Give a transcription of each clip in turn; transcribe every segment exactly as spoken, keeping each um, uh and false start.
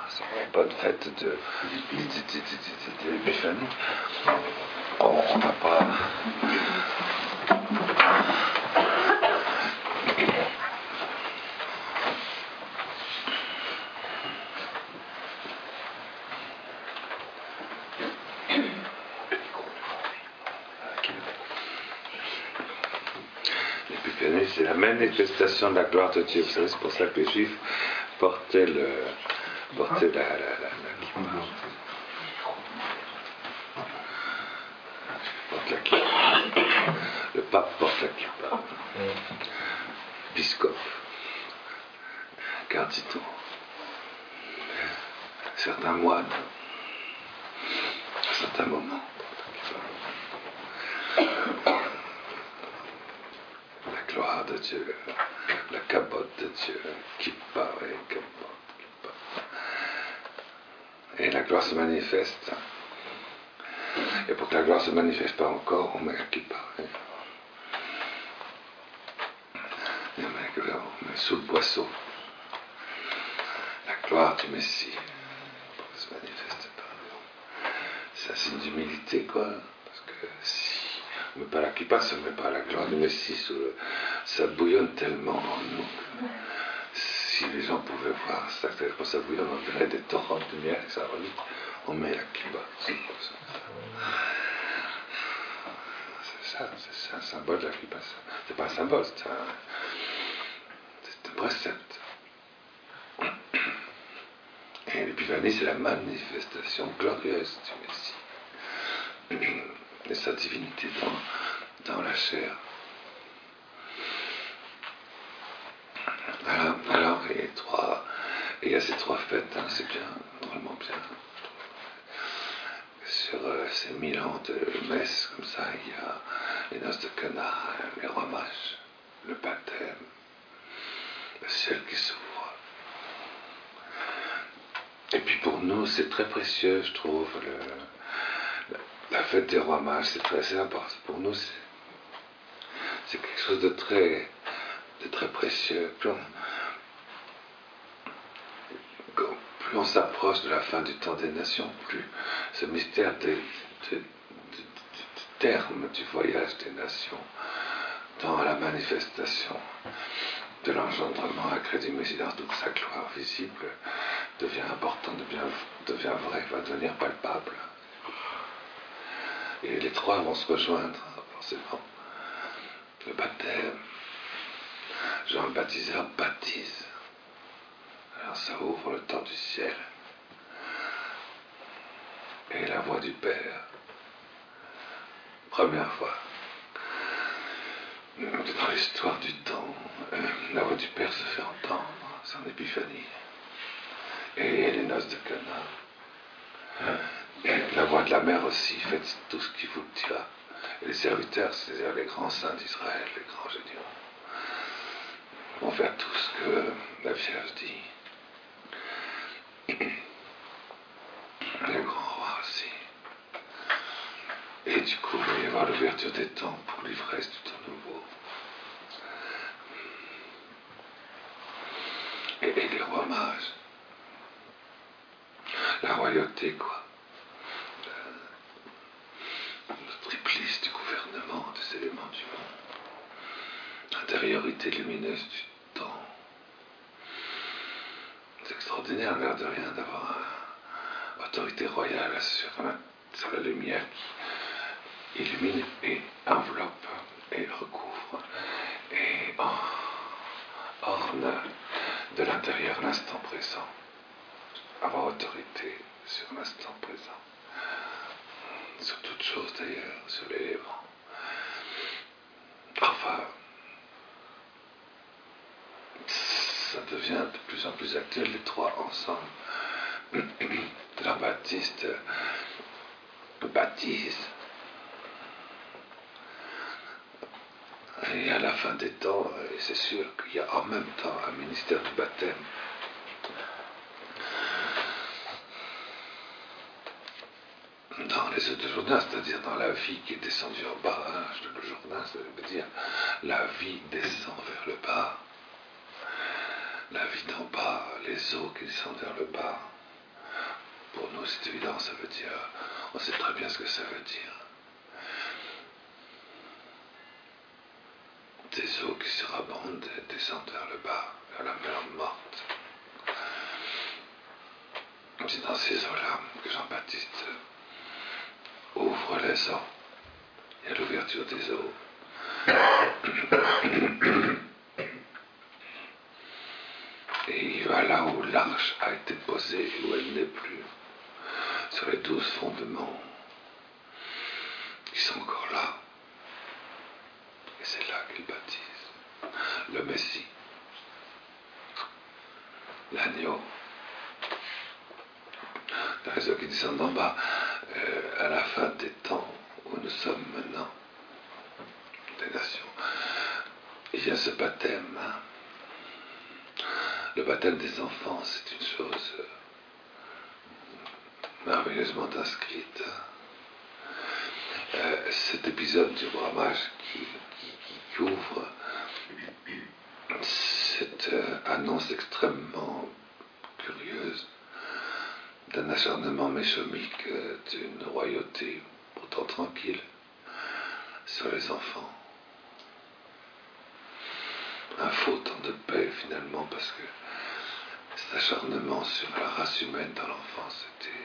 sur la bonne fête de l'Épiphanie, on n'a pas... L'Épiphanie, c'est la manifestation de la gloire de Dieu. Vous savez, c'est pour ça que les Juifs portaient le... portaient la... la, la, la kippa. Porte la kippa. Le pape porte la kippa. L'épiscope. Cardinaux. Certains moines. À certains moments. La gloire de Dieu, la cabote de Dieu, kippa, oui, cabote, kippa. Et la gloire se manifeste. Et pour que la gloire se manifeste pas encore, on met la kippa. Oui. Et on met, on met sous le boisseau la gloire du Messie pour qu'elle se manifeste pas. C'est un signe d'humilité, quoi. Parce que si on ne met pas la kippa, ça ne met pas la gloire du Messie sous le... Ça bouillonne tellement en nous que si les gens pouvaient voir ça, quand ça bouillonne, on dirait des torrents de lumière et ça relie. On met la kippa. C'est ça, c'est un symbole de la kippa. C'est pas un symbole, c'est un, c'est un précepte. Et l'Épiphanie, c'est la manifestation glorieuse du Messie et sa divinité dans, dans la chair. Alors, alors il y a trois, il y a ces trois fêtes, hein, c'est bien, vraiment bien. Sur euh, ces mille ans de messe, comme ça, il y a les noces de Cana, les rois mages, le baptême, le ciel qui s'ouvre. Et puis pour nous, c'est très précieux, je trouve, le, la fête des rois mages, c'est très important. Pour nous, c'est, c'est quelque chose de très, de très précieux. Plus on, plus on s'approche de la fin du temps des nations, plus ce mystère des, des, des, des, des termes du voyage des nations dans la manifestation de l'engendrement à crédit Messie dans toute sa gloire visible devient important, devient, devient vrai, va devenir palpable. Et les trois vont se rejoindre, forcément. Le baptême, Jean le baptiseur baptise. Alors ça ouvre le temps du ciel. Et la voix du Père, première fois, dans l'histoire du temps, euh, la voix du Père se fait entendre, c'est en Épiphanie. Et les noces de Cana. Et la voix de la mère aussi, faites tout ce qu'il vous dira. Et les serviteurs, c'est-à-dire les grands saints d'Israël, les grands géniaux, vont faire tout ce que la Vierge dit. Le grand roi aussi. Et du coup, il va y avoir l'ouverture des temps pour l'ivresse du temps nouveau. Et, et les rois mages. La royauté, quoi. Le, le triplice du gouvernement des éléments du monde. L'intériorité lumineuse du temps. C'est extraordinaire, l'air de rien, d'avoir une autorité royale sur la, sur la lumière qui illumine et enveloppe et recouvre et orne de l'intérieur l'instant présent. Avoir autorité sur l'instant présent. Sur toute chose d'ailleurs, sur l'élément. Enfin, ça devient de plus en plus actuel, les trois ensemble. Jean-Baptiste baptise. Et à la fin des temps, c'est sûr qu'il y a en même temps un ministère du baptême. Dans les eaux de Jourdain, c'est-à-dire dans la vie qui est descendue en bas, hein, le Jourdain, ça veut dire la vie descend vers le bas. La vie d'en bas, les eaux qui descendent vers le bas. Pour nous, c'est évident, ça veut dire, on sait très bien ce que ça veut dire. Des eaux qui se rabondent et descendent vers le bas, vers la mer morte. C'est dans ces eaux-là que Jean-Baptiste ouvre les eaux. Il y a l'ouverture des eaux. Et il va là où l'arche a été posée et où elle n'est plus, sur les douze fondements qui sont encore là. Et c'est là qu'il baptise le Messie, l'agneau, le réseau qui descend d'en bas, euh, à la fin des temps où nous sommes maintenant, des nations. Il y a ce baptême. Hein. Le baptême des enfants, c'est une chose merveilleusement inscrite. Euh, cet épisode du roi mage qui, qui, qui ouvre cette euh, annonce extrêmement curieuse d'un acharnement méchomique, euh, d'une royauté pourtant tranquille sur les enfants. Un faux temps de paix finalement, parce que cet acharnement sur la race humaine dans l'enfance,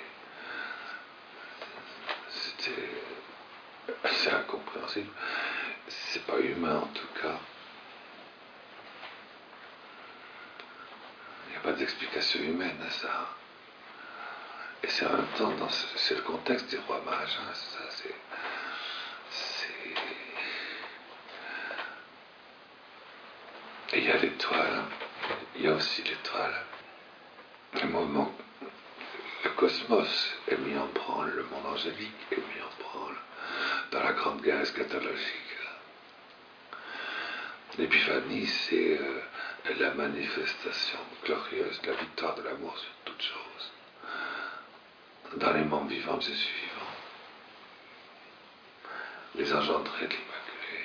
c'était c'était assez incompréhensible. C'est pas humain en tout cas. Il n'y a pas d'explication humaine à ça. Et c'est en même temps, dans ce, c'est le contexte des rois mages. Hein, ça, c'est, c'est... Et il y a l'étoile. Il y a aussi l'étoile. Le mouvement, le cosmos est mis en branle, le monde angélique est mis en branle dans la grande guerre eschatologique. L'épiphanie, c'est euh, la manifestation glorieuse de la victoire de l'amour sur toute chose. Dans les mondes vivants et suivants. Les engendrés de l'Immaculée.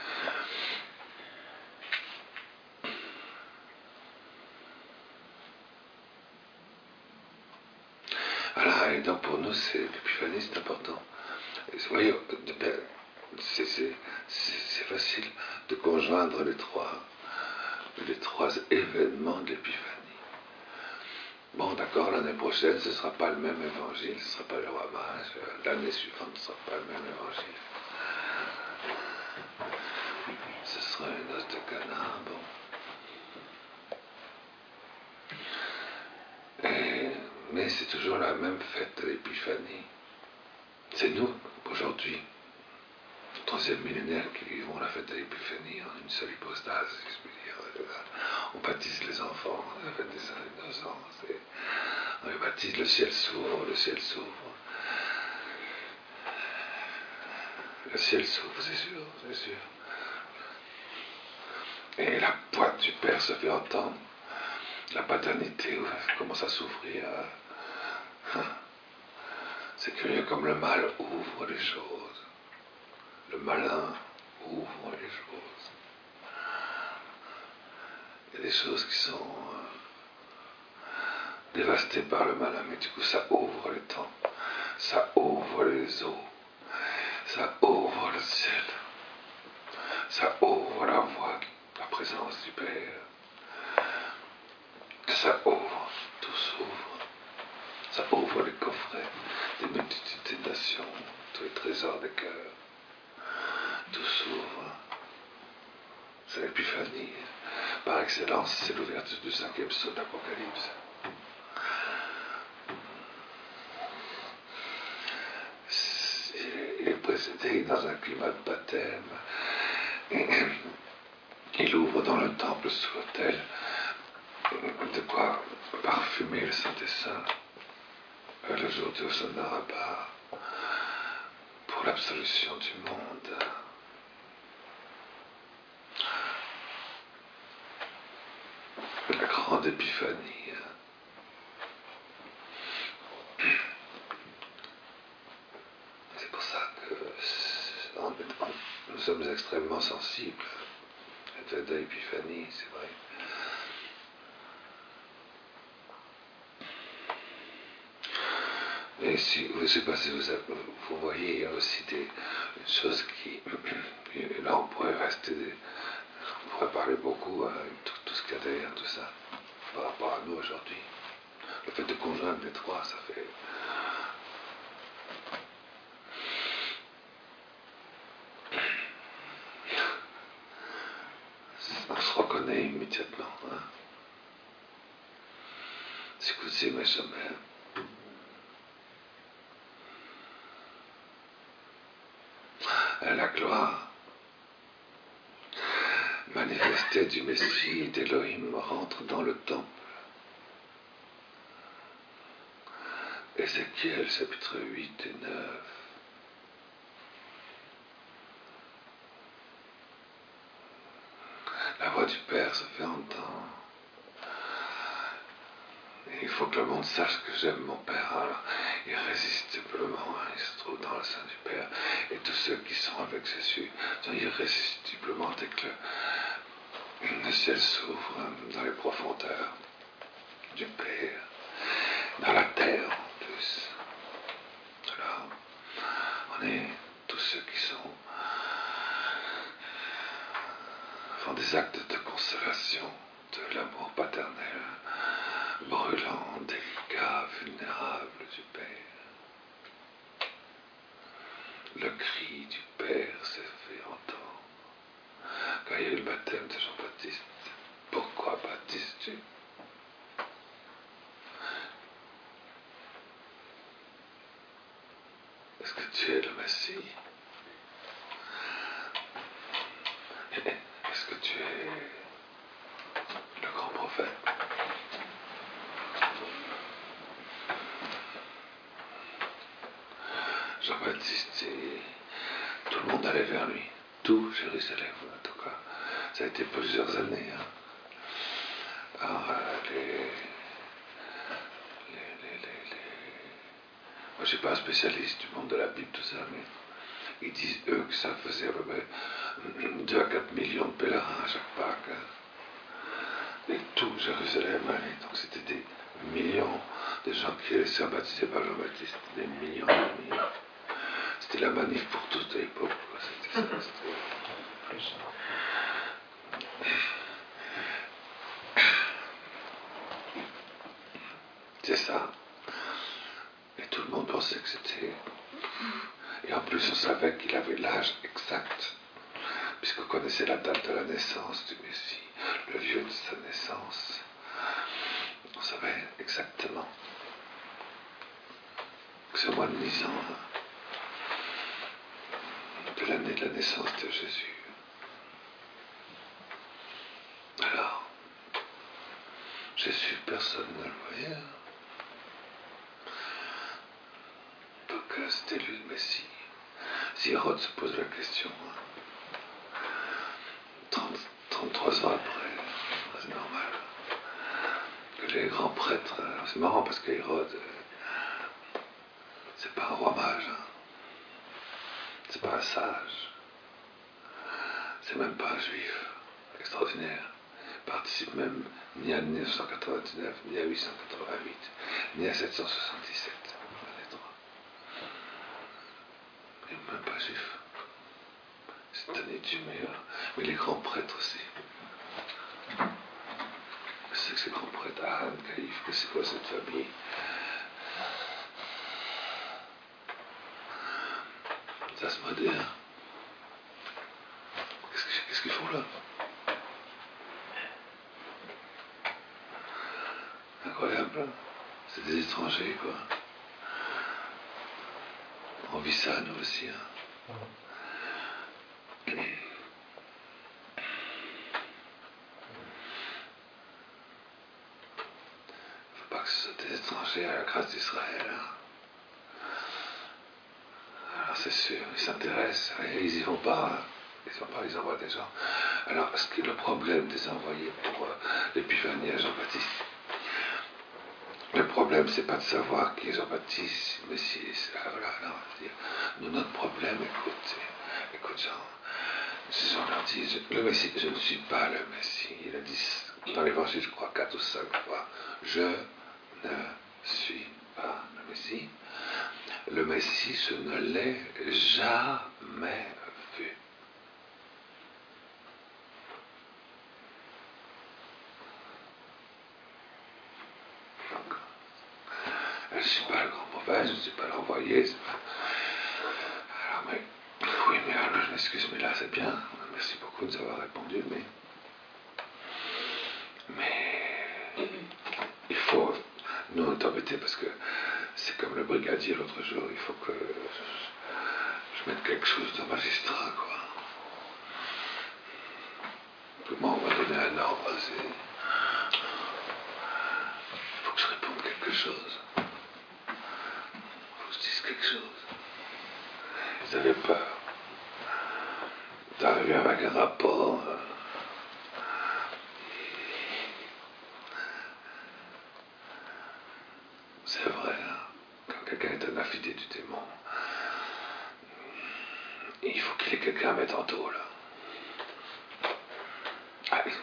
Voilà, et donc pour nous, c'est l'épiphanie, c'est important. Et vous voyez, c'est, c'est, c'est, c'est facile de conjoindre les trois, les trois événements de l'épiphanie. Bon, d'accord, l'année prochaine, ce ne sera pas le même évangile, ce ne sera pas le roi mage, l'année suivante, ce ne sera pas le même évangile. Ce sera une noce de Cana, bon. Et, mais c'est toujours la même fête de l'épiphanie. C'est nous, aujourd'hui, le troisième millénaire, qui vivons la fête de l'épiphanie en une seule hypostase, si je puis dire. On baptise les enfants, la fête des saints innocents. C'est... On les baptise, le ciel s'ouvre, le ciel s'ouvre. Le ciel s'ouvre, c'est sûr, c'est sûr. Et la pointe du Père se fait entendre. La paternité commence à s'ouvrir. C'est curieux comme le mal ouvre les choses. Le malin ouvre les choses. Il y a des choses qui sont dévastées par le malin, mais du coup ça ouvre les temps, ça ouvre les eaux, ça ouvre le ciel, ça ouvre la voie, la présence du Père, ça ouvre, tout s'ouvre, ça ouvre les coffrets des multitudes des nations, tous les trésors des cœurs, tout s'ouvre. C'est l'épiphanie. Par excellence, c'est l'ouverture du cinquième sceau d'Apocalypse. Il est précédé dans un climat de baptême. Il ouvre dans le temple sous l'autel de quoi parfumer le Saint des Saints le jour du Hosanna Rabbah pour l'absolution du monde. La grande épiphanie. C'est pour ça que nous sommes extrêmement sensibles à cette fête de l'épiphanie, c'est vrai. Et si, je ne sais pas si vous, avez, vous voyez, il y a aussi des, une chose qui, là on pourrait rester, on pourrait parler beaucoup avec tout, tout ce qu'il y a derrière tout ça, par rapport à nous aujourd'hui. Le fait de conjoindre les trois, ça fait... On se reconnaît immédiatement. Hein. Si vous aimez jamais, la gloire manifestée du Messie d'Élohim rentre dans le temple. Ézéchiel chapitre huit et neuf. La voix du Père se fait entendre. Et il faut que le monde sache que j'aime mon Père. Alors, irrésistiblement, il se trouve dans le sein du Père. Et tous ceux qui sont avec Jésus sont irrésistiblement dès que le, le ciel s'ouvre dans les profondeurs du Père, dans la terre en plus. Alors, on est tous ceux qui sont font des actes de consolation de l'amour paternel, brûlant, délicat, vulnérable du Père. Le cri du Père s'est fait entendre. Quand il y a eu le baptême de Jean-Baptiste, pourquoi baptises-tu? Est-ce que tu es le Messie? Est-ce que tu es le grand prophète? Jean-Baptiste, et tout le monde allait vers lui. Tout Jérusalem, en tout cas. Ça a été plusieurs années. Hein. Alors, euh, les, les, les, les, les... Moi, je ne suis pas un spécialiste du monde de la Bible, tout ça, mais ils disent, eux, que ça faisait deux à quatre millions de pèlerins à chaque Pâques. Hein. Et tout Jérusalem allait. Donc, c'était des millions de gens qui allaient se faire baptiser par Jean-Baptiste. Des millions et millions. C'était la manif pour tous de l'époque. C'était ça. C'était... C'est ça. Et tout le monde pensait que c'était... Et en plus, on savait qu'il avait l'âge exact, puisqu'on connaissait la date de la naissance du Messie, le lieu de sa naissance. On savait exactement que ce mois de Nisan, de l'année de la naissance de Jésus. Alors, Jésus, personne ne le voyait. Donc, c'était lui le Messie. Si Hérode se pose la question, trente, trente-trois ans après, c'est normal, que les grands prêtres, c'est marrant parce que Hérode, c'est pas un roi mage, hein. C'est pas un sage, c'est même pas un juif extraordinaire, il participe même ni à mille neuf cent quatre-vingt-dix-neuf, ni à huit cent quatre-vingt-huit, ni à sept cent soixante-dix-sept. Il n'est même pas juif. C'est un étumeur. Mais les grands prêtres aussi. Qu'est-ce que ces grands prêtres? Ah, Anne, Caïphe, que c'est quoi cette famille? Ça se modère. Qu'est-ce qu'ils font là? Incroyable. C'est des étrangers, quoi. On vit ça, nous aussi. Hein. Il ne faut pas que ce soit des étrangers à la grâce d'Israël. Hein. Alors c'est sûr, ils s'intéressent, ils y vont pas. Hein. Ils y vont pas, ils envoient des gens. Alors, ce qui est le problème des envoyés pour euh, l'épiphanie à Jean-Baptiste? Le problème, c'est pas de savoir qui est Jean-Baptiste, mais si, voilà, non, dire, nous, notre problème, écoute, écoute Jean, Jean leur dit, le Messie, je ne suis pas le Messie. Il a dit dans l'évangile, je crois, quatre ou cinq fois, je ne suis pas le Messie. le Messie, je ne l'ai jamais vu. Donc, je ne suis pas le grand prophète, je ne suis pas l'envoyé. Pas... Alors, mais, oui, mais alors, je m'excuse, mais là, c'est bien. Merci beaucoup de nous avoir répondu, mais... Mais... Il faut... Nous, on est embêtés parce que c'est comme le brigadier l'autre jour, il faut que je, je mette quelque chose de magistrat, quoi. Comment on va donner un ordre, c'est... Il faut que je réponde quelque chose. Il faut que je dise quelque chose. Ils avaient peur d'arriver avec un rapport. Euh... C'est vrai, hein, quand quelqu'un est un affidé du démon, il faut qu'il y ait quelqu'un à mettre en tôle. Ah oui.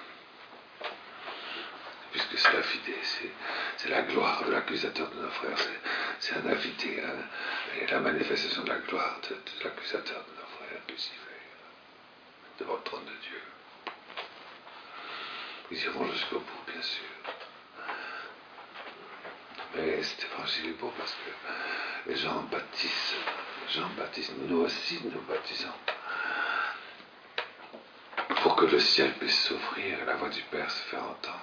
Puisque c'est l'affidé, c'est la gloire de l'accusateur de nos frères, c'est un affidé, hein, et la manifestation de la gloire de, de l'accusateur de nos frères, Lucifer, devant le trône de Dieu. Ils iront jusqu'au bout, bien sûr. Mais cet évangile est beau parce que les gens baptisent, les gens baptisent, nous aussi nous baptisons. Pour que le ciel puisse s'ouvrir et la voix du Père se faire entendre.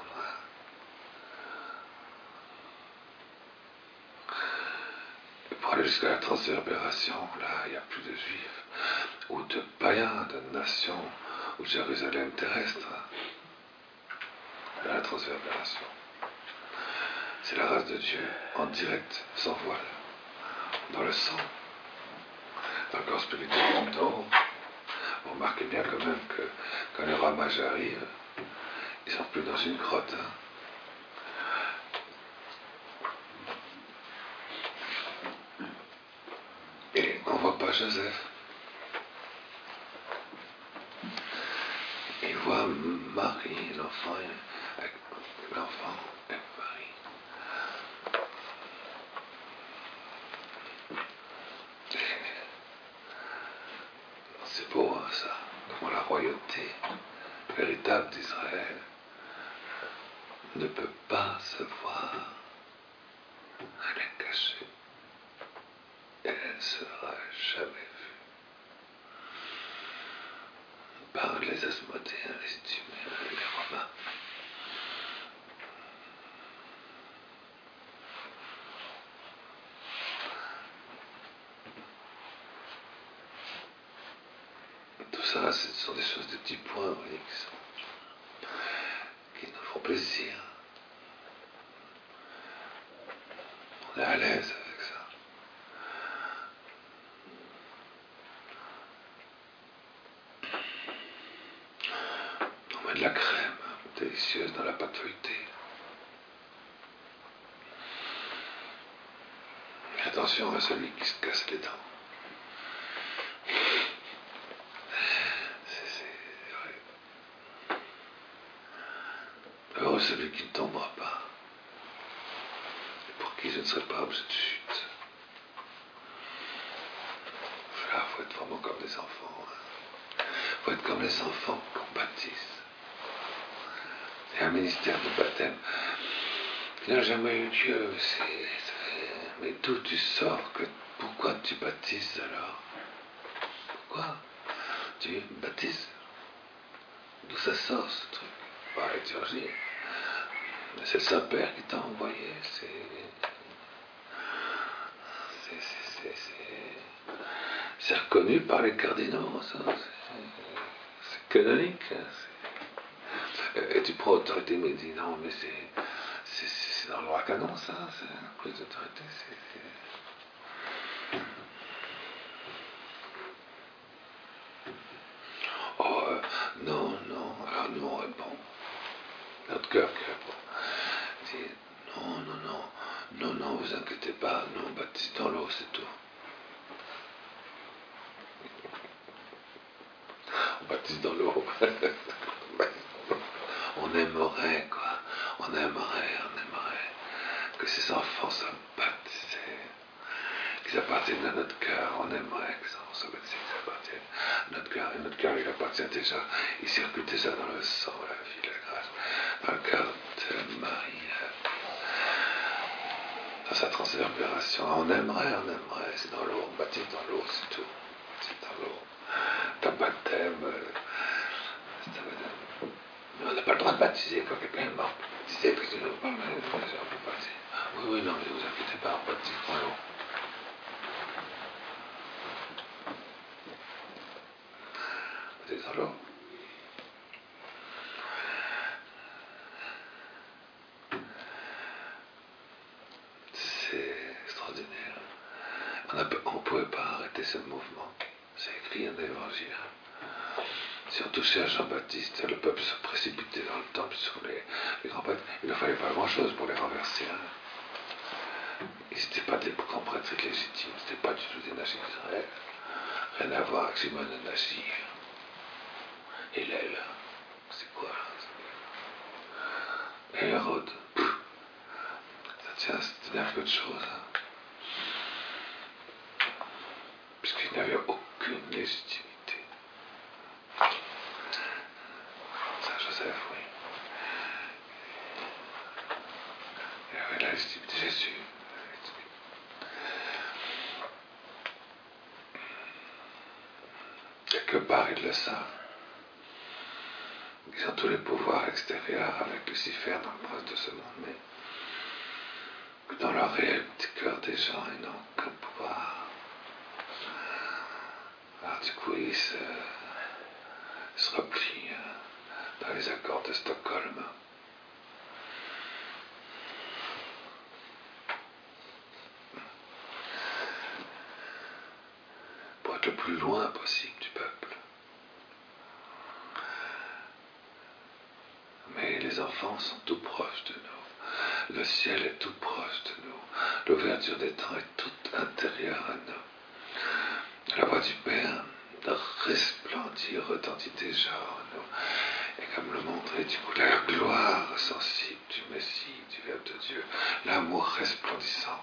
Et pour aller jusqu'à la transverbération, là, il n'y a plus de juifs, ou de païens, de nations, ou de Jérusalem terrestre. Là, la transverbération. C'est la race de Dieu, en direct, sans voile, dans le sang, dans le corps spirituel du temps. Vous remarquez bien quand même que quand les rois mages arrivent, ils ne sont plus dans une grotte. Hein. Et on ne voit pas Joseph. Il voit Marie, l'enfant, avec l'enfant et Marie. C'est beau, hein, ça. Comment la royauté véritable d'Israël ne peut pas se voir. Elle est cachée. Et elle ne sera jamais vue. Par les Asmodéens, les Iduméens et les Romains. Tout ça, ce sont des choses, des petits points, vous voyez, qui, sont, qui nous font plaisir. On est à l'aise avec ça. On met de la crème délicieuse dans la pâte feuilletée. Et attention à celui qui se casse les dents. Heureux celui qui ne tombera pas, et pour qui je ne serai pas objet de chute. Il faut être vraiment comme des enfants. Il faut être comme les enfants qu'on baptise. Il y a un ministère de baptême. Il n'a jamais eu Dieu. Mais d'où tu sors que, pourquoi tu baptises alors? Pourquoi tu baptises? D'où ça sort ce truc? Pas la liturgie. C'est le Saint-Père qui t'a envoyé. C'est... C'est... C'est... C'est... C'est reconnu par les cardinaux. Ça. C'est... C'est canonique. C'est... Et tu prends autorité, mais dis non, mais c'est... C'est, c'est dans le droit canon, ça. C'est la prise d'autorité. C'est... c'est... Oh, euh, non, non. Alors nous, on répond. Notre cœur qui répond. Dit, non, non, non, non, non, vous inquiétez pas, nous on baptise dans l'eau, c'est tout. On baptise dans l'eau. On aimerait, quoi. On aimerait, on aimerait que ces enfants soient baptisés, qu'ils appartiennent à notre cœur. On aimerait que ça, on soit baptisé, qu'ils appartiennent à notre cœur. Et notre cœur, il appartient déjà, il circule déjà dans le sang, la vie, la grâce, dans le cœur de Marie, dans sa transfiguration. On aimerait, on aimerait, c'est dans l'eau, on baptise dans l'eau, c'est tout. C'est dans l'eau. Ton baptême, euh, on n'a pas le droit de baptiser quand quelqu'un est mort. Baptiser, parce que nous parlons, on peut baptiser. Oui, oui, non, mais ne vous inquiétez pas, on baptise dans l'eau. Baptise dans l'eau. C'est extraordinaire. On ne pouvait pas arrêter ce mouvement. C'est écrit dans l'Évangile. Si on touchait à Jean-Baptiste, le peuple se précipitait dans le temple sur les, les grands prêtres. Il ne fallait pas grand-chose pour les renverser. Hein. Ils n'étaient pas des grands prêtres légitimes, ce n'étaient pas du tout des nazis d'Israël. Rien à voir avec Simon le nazi. Et l'aile, c'est quoi là? Et Hérode, ça tient, ça tient un peu de choses. Hein. Puisqu'il n'avait aucune légitimité. Saint-Joseph, oui. Il avait la légitimité de Jésus. Quelque part, ils le savent. Ils ont tous les pouvoirs extérieurs avec Lucifer dans le prince de ce monde, mais dans leur réel petit cœur des gens, ils n'ont aucun pouvoir. Alors du coup, ils se, ils se replient dans les accords de Stockholm. Pour être le plus loin possible du peuple. Mais les enfants sont tout proches de nous. Le ciel est tout proche de nous. L'ouverture des temps est toute intérieure à nous. La voix du Père resplendit, retentit déjà en nous. Et comme le montrait du coup la gloire sensible du Messie, du Verbe de Dieu, l'amour resplendissant.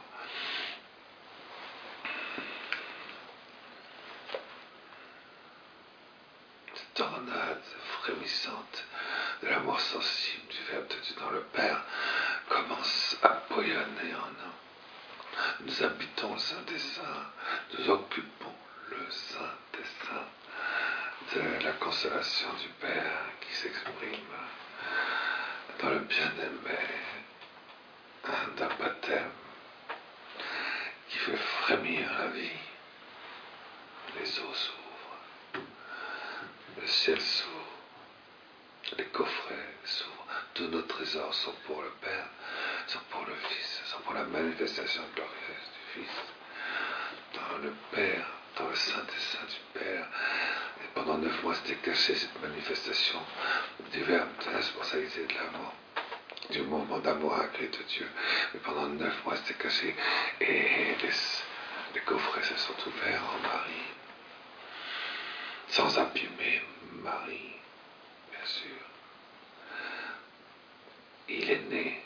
Cette tornade frémissante de l'amour sensible du Verbe de Dieu dans le Père commence à bouillonner en nous. Nous habitons le Saint des Saints, nous occupons le Saint des Saints de la consolation du Père qui s'exprime dans le bien-aimé d'un baptême qui fait frémir la vie. Les eaux s'ouvrent, le ciel s'ouvre, les coffrets s'ouvrent, tous nos trésors sont pour le Père, sont pour le Fils, sont pour la manifestation glorieuse du Fils. Dans le Père, dans le Saint des Saints du Père. Et pendant neuf mois, c'était caché cette manifestation du Verbe, de la responsabilité de l'amour, du mouvement d'amour agré de Dieu. Mais pendant neuf mois, c'était caché. Et les, les coffrets se sont ouverts en Marie, sans abîmer Marie, bien sûr. Il est né.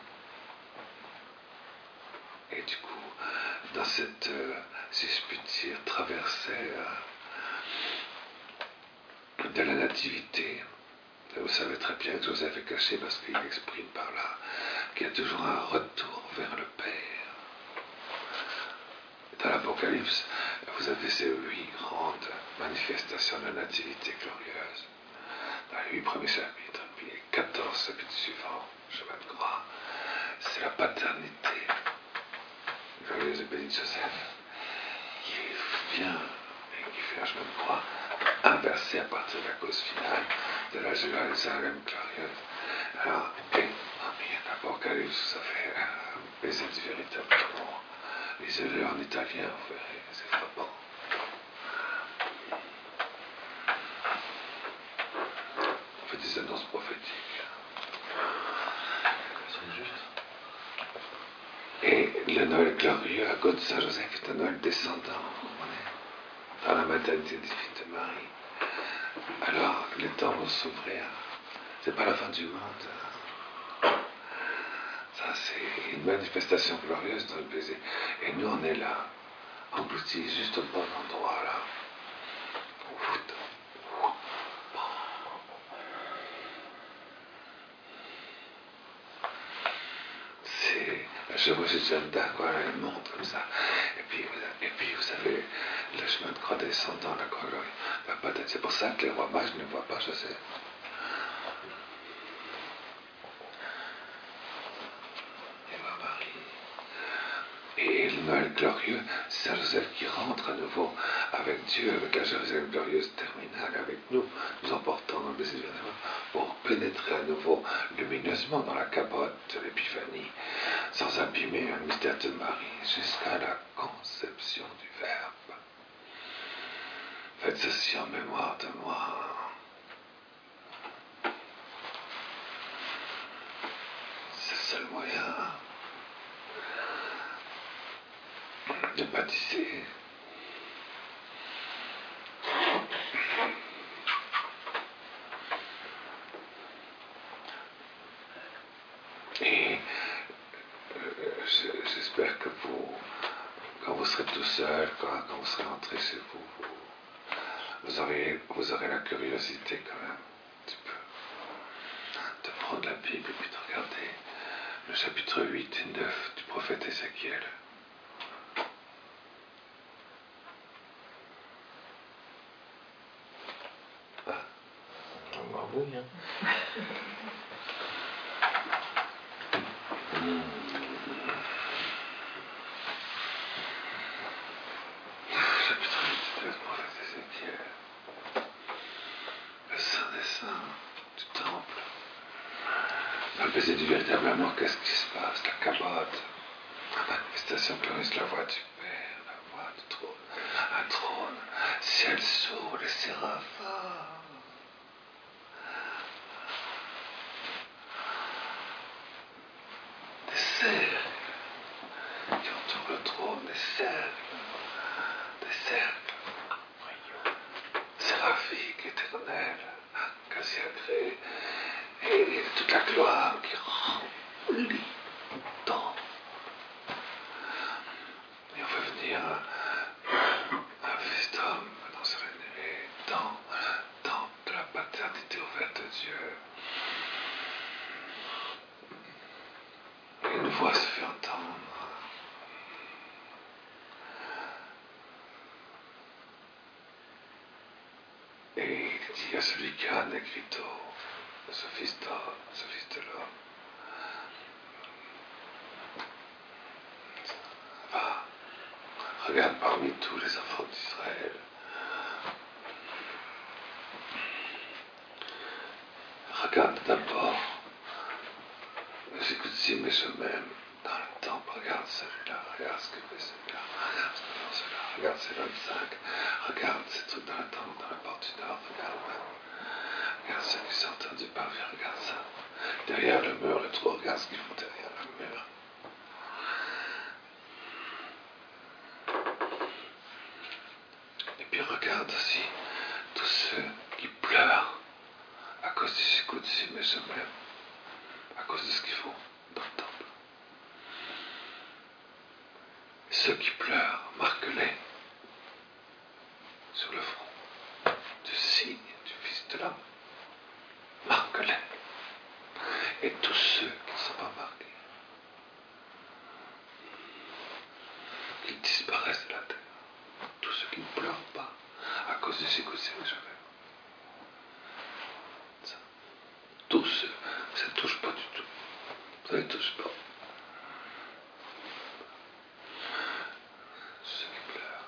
Et du coup, dans cette, euh, si je puis dire, traversée euh, de la nativité, vous savez très bien que Joseph est caché parce qu'il exprime par là qu'il y a toujours un retour vers le Père. Dans l'Apocalypse, vous avez ces huit grandes manifestations de la nativité glorieuse. Dans les huit premiers chapitres, puis les quatorze chapitres suivants, chemin de croix, c'est la paternité glorieuse et bénie de Joseph qui vient et qui fait un chemin de croix inversé à partir de la cause finale de la Jérusalem glorieuse. Alors, et l'Apocalypse, ça fait un baiser du véritable amour. Lisez-le en italien, vous verrez, c'est frappant. On fait des annonces prophétiques. Et le Noël glorieux à côté de Saint-Joseph est un Noël descendant, vous comprenez, dans la maternité divine de Marie. Alors, les temps vont s'ouvrir. C'est pas la fin du monde. Ça, c'est une manifestation glorieuse dans le baiser. Et nous, on est là. englouti juste au bon endroit là. C'est, je vois cette Jeanne d'Arc, quoi, elle monte comme ça. Et puis, et puis vous avez le chemin de croix descendant, la croix, la patate. C'est pour ça que les rois mages ne voient pas, je sais. Et le Noël glorieux, c'est Saint Joseph qui rentre à nouveau avec Dieu, avec la Jérusalem glorieuse terminale, avec nous, nous emportant dans le baiser pour pénétrer à nouveau lumineusement dans la capote de l'Épiphanie, sans abîmer un mystère de Marie, jusqu'à la conception du Verbe. Faites ceci en mémoire de moi. C'est le seul moyen de baptiser. Et euh, j'espère que vous, quand vous serez tout seul, quand, quand vous serez rentré chez vous, vous, vous, aurez, vous aurez la curiosité quand même, un petit peu, de prendre la Bible et puis de regarder le chapitre huit et neuf du prophète Ézéchiel. Oui, hein. Mmh. Chapitre huit du prophète Ézéchiel. Le Saint des Saints du Temple. Dans le baiser du véritable amour, qu'est-ce qui se passe? La cabote. La manifestation glorieuse, la voix du Père, la voix du trône. Un trône, ciel s'ouvre, les séraphins. Des cercles qui entourent le trône, des cercles, des cercles séraphiques, éternels, quasi agréés, et toute la gloire qui remplit tant. Et on fait venir un, un fils d'homme dans ce régné, dans, dans de la paternité ouverte de Dieu. Et une voix se fait entendre. Et il dit à celui qui a un écriteau, ce fils d'homme, ce fils de l'homme, va, regarde parmi tous les enfants d'Israël. Regarde d'abord les écoutim et je m'aime dans le temple. Regarde celui-là, regarde ce que fait celui-là, regarde ce que fait celui-là, regarde ces vingt-cinq, regarde ces trucs dans le temple, dans la porte du nord, regarde même. Regarde ceux qui sont entendus parler, regarde ça. Derrière le mur, le trou, regarde ce qu'ils font derrière le mur. Et puis regarde aussi tous ceux qui pleurent à cause du Shikutsi, mais je m'aime, à cause de ce qu'ils font dans le temple. Ceux qui pleurent, marque-les sur le front du signe du Fils de l'homme. Marque-les. Et tous ceux qui ne sont pas marqués, qu'ils disparaissent de la terre. Tous ceux qui ne pleurent pas à cause du Shikutsi, mais je m'aime. Tous ceux, ça ne touche pas du tout. Ça ne touche pas. Ceux qui pleurent.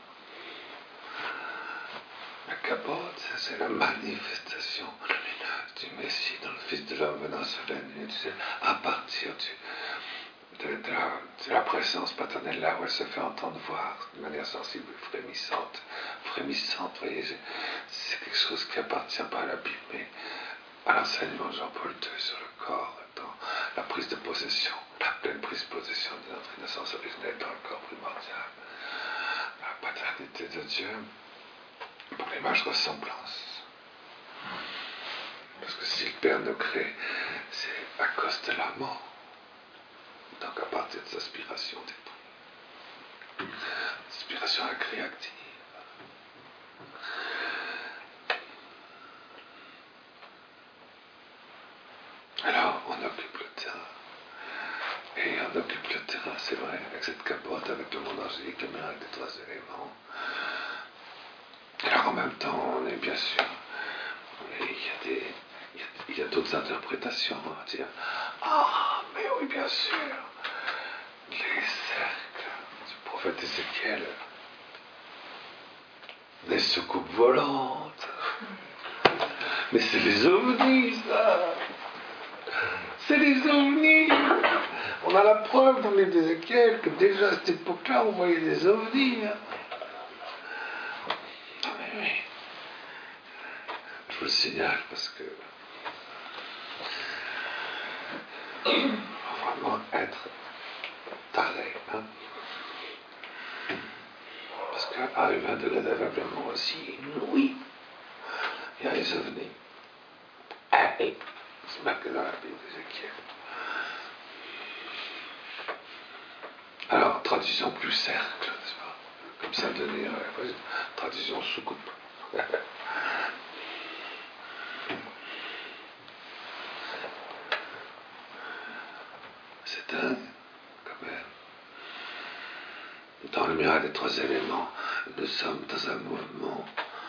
La capote, c'est la manifestation lumineuse du Messie dans le Fils de l'homme venant sur la nuit. À partir du, de, de, la, de la présence paternelle, là où elle se fait entendre, voir de manière sensible, frémissante. Frémissante, vous voyez, c'est quelque chose qui appartient pas à la Bible, mais à l'enseignement de Jean-Paul deux sur le corps, dans la prise de possession, la pleine prise de possession de notre innocence originelle dans le corps primordial, la paternité de Dieu, pour l'image ressemblance. Parce que si le Père nous crée, c'est à cause de la mort. Donc à partir de cette aspiration d'être. Aspiration création créative. Alors, on occupe le terrain. Et on occupe le terrain, c'est vrai, avec cette capote, avec le monde angélique, le miracle des trois éléments. Alors, en même temps, on est bien sûr, il y a des, il y a, il y a d'autres interprétations, on va dire. Ah, mais oui, bien sûr, les cercles du prophète Ézéchiel, des soucoupes volantes. Mais c'est les ovnis, ça. C'est les ovnis. On a la preuve dans les Ézéchiel que déjà à cette époque-là, on voyait des ovnis. Hein. Ah, mais oui. Je vous le signale parce que il faut vraiment être taré. Hein. Parce qu'arriver à un degré d'aveuglement aussi, oui, il y a les ovnis. Ah, et c'est marqué dans la Bible d'Ézéchiel. Alors, tradition plus cercle, n'est-ce pas? Comme ça, donner euh, tradition soucoupe. C'est dingue, quand même. Dans le miracle des trois éléments, nous sommes dans un mouvement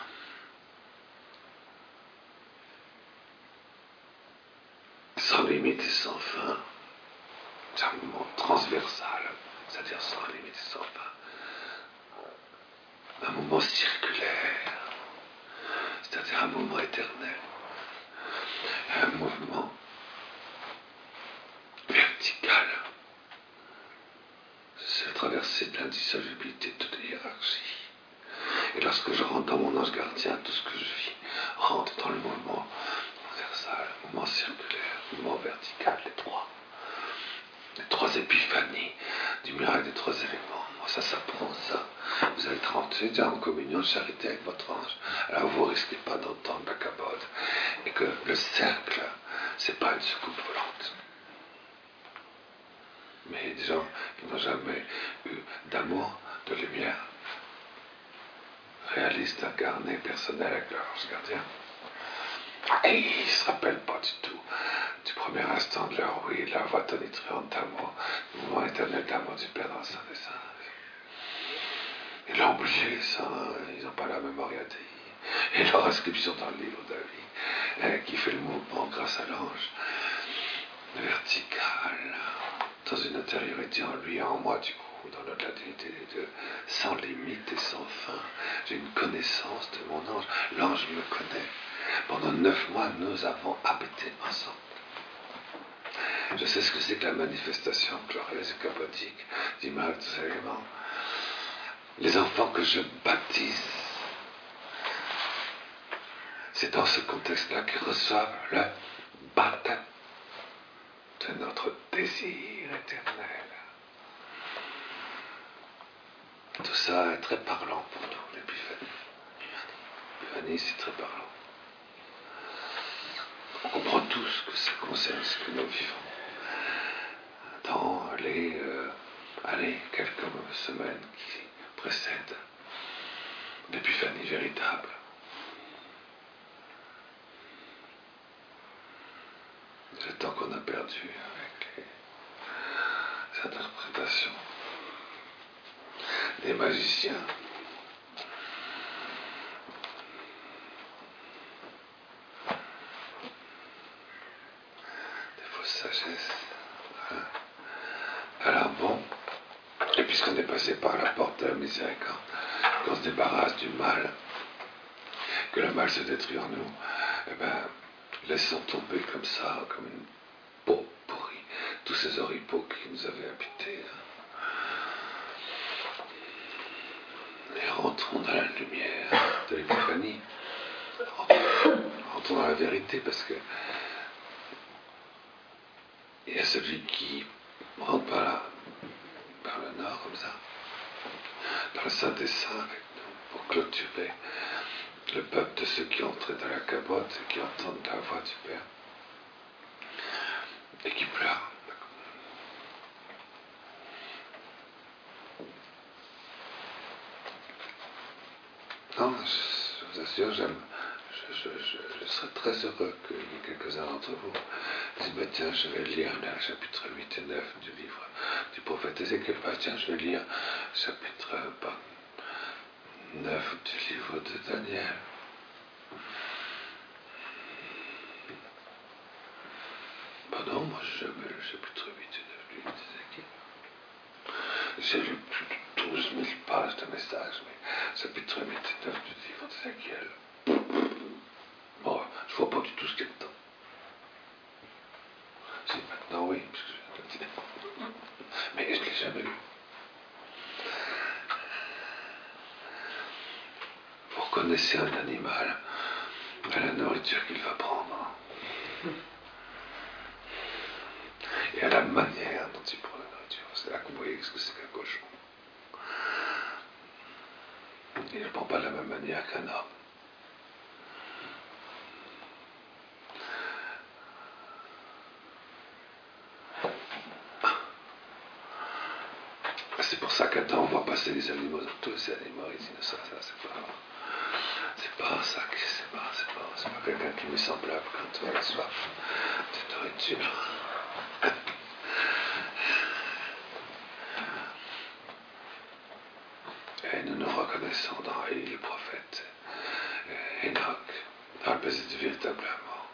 sans limite et sans fin. C'est un mouvement transversal, c'est-à-dire sans limite et sans fin. Un mouvement circulaire, c'est-à-dire un mouvement éternel. Un mouvement vertical. C'est la traversée de l'indissolubilité de toute hiérarchie. Et lorsque je rentre dans mon ange gardien, tout ce que je vis rentre dans le mouvement transversal, le mouvement circulaire, le mouvement vertical, les trois. Les trois épiphanies du miracle des trois éléments. Moi, ça s'apprend, ça. Vous allez rentrer déjà en communion de charité avec votre ange. Alors vous ne risquez pas d'entendre la cabode. Et que le cercle, c'est pas une soucoupe volante. Mais des gens qui n'ont jamais eu d'amour, de lumière, réaliste, incarné, personnel avec leur ange gardien. Et ils ne se rappellent pas du tout du premier instant de leur oui, leur voix tonitruante d'amour, du mouvement éternel d'amour du Père dans le Saint des Saints. Ils l'ont oublié, ça, ils n'ont pas la mémoire à dire. Et leur inscription dans le livre de la vie, hein, qui fait le mouvement grâce à l'ange, vertical, dans une intériorité en lui, en moi, du coup, dans notre divinité des deux, sans limite et sans fin. J'ai une connaissance de mon ange. L'ange me connaît. Pendant neuf mois, nous avons habité ensemble. Je sais ce que c'est que la manifestation glorieuse et cabodique du miracle des éléments. Les enfants que je baptise, c'est dans ce contexte-là qu'ils reçoivent le baptême de notre désir éternel. Tout ça est très parlant pour nous, l'épiphanie. L'épiphanie, c'est très parlant. On comprend tous que ça concerne ce que nous vivons. Dans les euh, allez, quelques semaines qui précèdent l'épiphanie véritable. Le temps qu'on a perdu avec les, les interprétations des magiciens. Des fausses sagesses. Hein. Alors bon, et puisqu'on est passé par la porte de la miséricorde, qu'on se débarrasse du mal, que le mal se détruit en nous, eh ben, laissons tomber comme ça, comme une peau pourrie, tous ces oripeaux qui nous avaient habités. Et rentrons dans la lumière de l'épiphanie. Rentrons, rentrons dans la vérité, parce que il y a celui qui rentre par, la, par le nord, comme ça, dans le Saint des Saints avec nous, pour clôturer le peuple de ceux qui entrent dans la cabote et qui entendent la voix du Père et qui pleurent. temps, je, je vous assure, j'aime, je, je, je, je serais très heureux qu'il y ait quelques-uns d'entre vous disent, bah, tiens, je vais lire le chapitre huit et neuf du livre du prophète Ézéchiel. Bah, tiens, je vais lire chapitre bah, neuf du livre de Daniel. Bah non, moi j'ai jamais lu le chapitre huit et neuf du livre d'Ézéchiel. J'ai lu plus de douze mille pages de messages, mais chapitre huit et neuf du livre d'Ézéchiel. Bon, je vois pas du tout ce qu'il y a dedans. Si, maintenant oui, parce que je viens de le dire. Mais je ne l'ai jamais lu. Vous reconnaissez un animal à la nourriture qu'il va prendre. Et à la manière dont il prend la nourriture. C'est là que vous voyez ce que c'est qu'un cochon. Il ne prend pas de la même manière qu'un homme. C'est pour ça qu'à temps on voit passer les animaux, tous ces animaux, ils disent ça, ça, c'est pas. C'est pas ça, c'est pas, c'est pas, c'est pas quelqu'un qui m'est semblable quand on a soif de nourriture. Et nous nous reconnaissons dans Élie le prophète, Enoch, dans le baiser véritablement,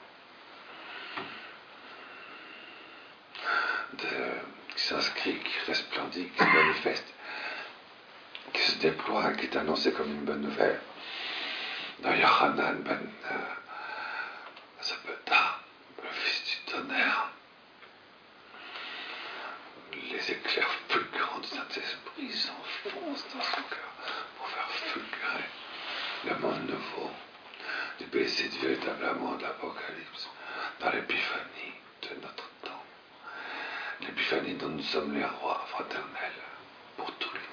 de, qui s'inscrit, qui resplendit, qui se manifeste, qui se déploie, qui est annoncé comme une bonne nouvelle. Dans Yohanan ben Zabeda, le fils du tonnerre, les éclairs fulgurants du Saint-Esprit s'enfoncent dans son cœur pour faire fulgurer le monde nouveau du baiser du véritable amour de l'Apocalypse dans l'épiphanie de notre temps. L'épiphanie dont nous sommes les rois fraternels pour tout l'univers.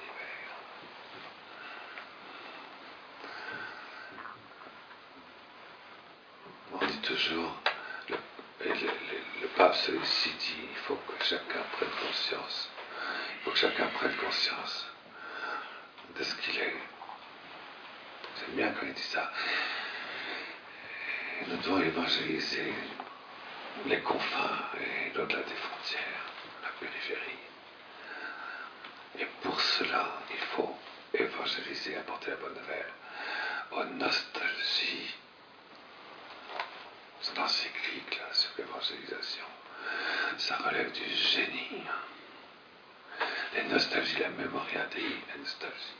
On dit toujours, le, le, le, le pape celui-ci dit, il faut que chacun prenne conscience, il faut que chacun prenne conscience de ce qu'il est. J'aime bien quand il dit ça. Et nous devons évangéliser les confins et l'au-delà des frontières, la périphérie. Et pour cela, il faut évangéliser, apporter la bonne nouvelle aux nostalgies. C'est une encyclique là, sur l'évangélisation. Ça relève du génie. Les nostalgies, la mémoria dei, la nostalgie.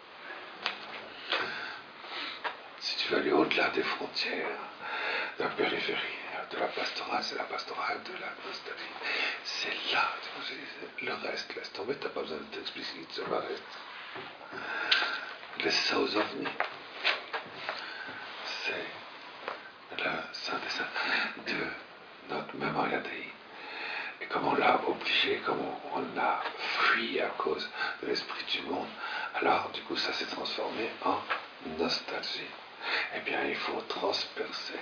Si tu veux aller au-delà des frontières, de la périphérie, de la pastorale, c'est la pastorale de la nostalgie. C'est là d'évangéliser. Le reste, laisse tomber, tu n'as pas besoin de t'expliciter sur le reste. Laisse ça aux ovnis. C'est le Saint des Saints de notre mémoria dei. Et comme on l'a obligé, comme on, on a fui à cause de l'esprit du monde, alors du coup ça s'est transformé en nostalgie. Eh bien il faut transpercer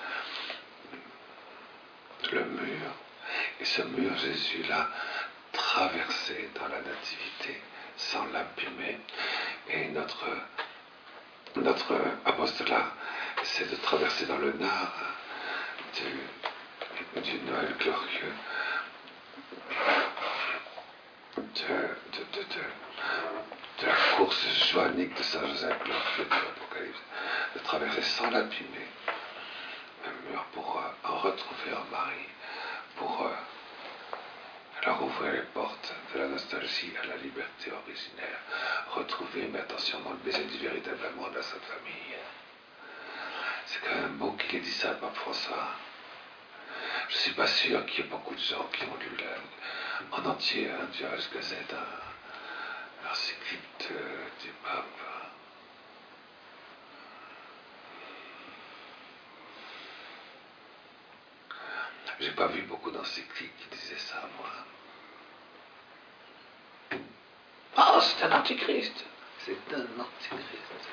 le mur. Et ce mur, Jésus l'a traversé dans la nativité sans l'abîmer. Et notre, notre apostolat, c'est de traverser dans le nard du, du Noël glorieux, de, de, de, de, de la course joannique de Saint Joseph glorieux de l'Apocalypse, de traverser sans l'abîmer le mur pour euh, en retrouver en Marie, pour euh, leur ouvrir les portes de la nostalgie à la liberté originaire, retrouver, mais attention, dans le baiser du véritable amour de la Sainte Famille. C'est quand même beau qu'il ait dit ça à Pape François. Je ne suis pas sûr qu'il y ait beaucoup de gens qui ont lu la, en entier hein, du H Gazette, hein, l'encyclique du pape. J'ai pas vu beaucoup d'encycliques qui disaient ça, moi. Oh, c'est un antichrist. C'est un antichrist.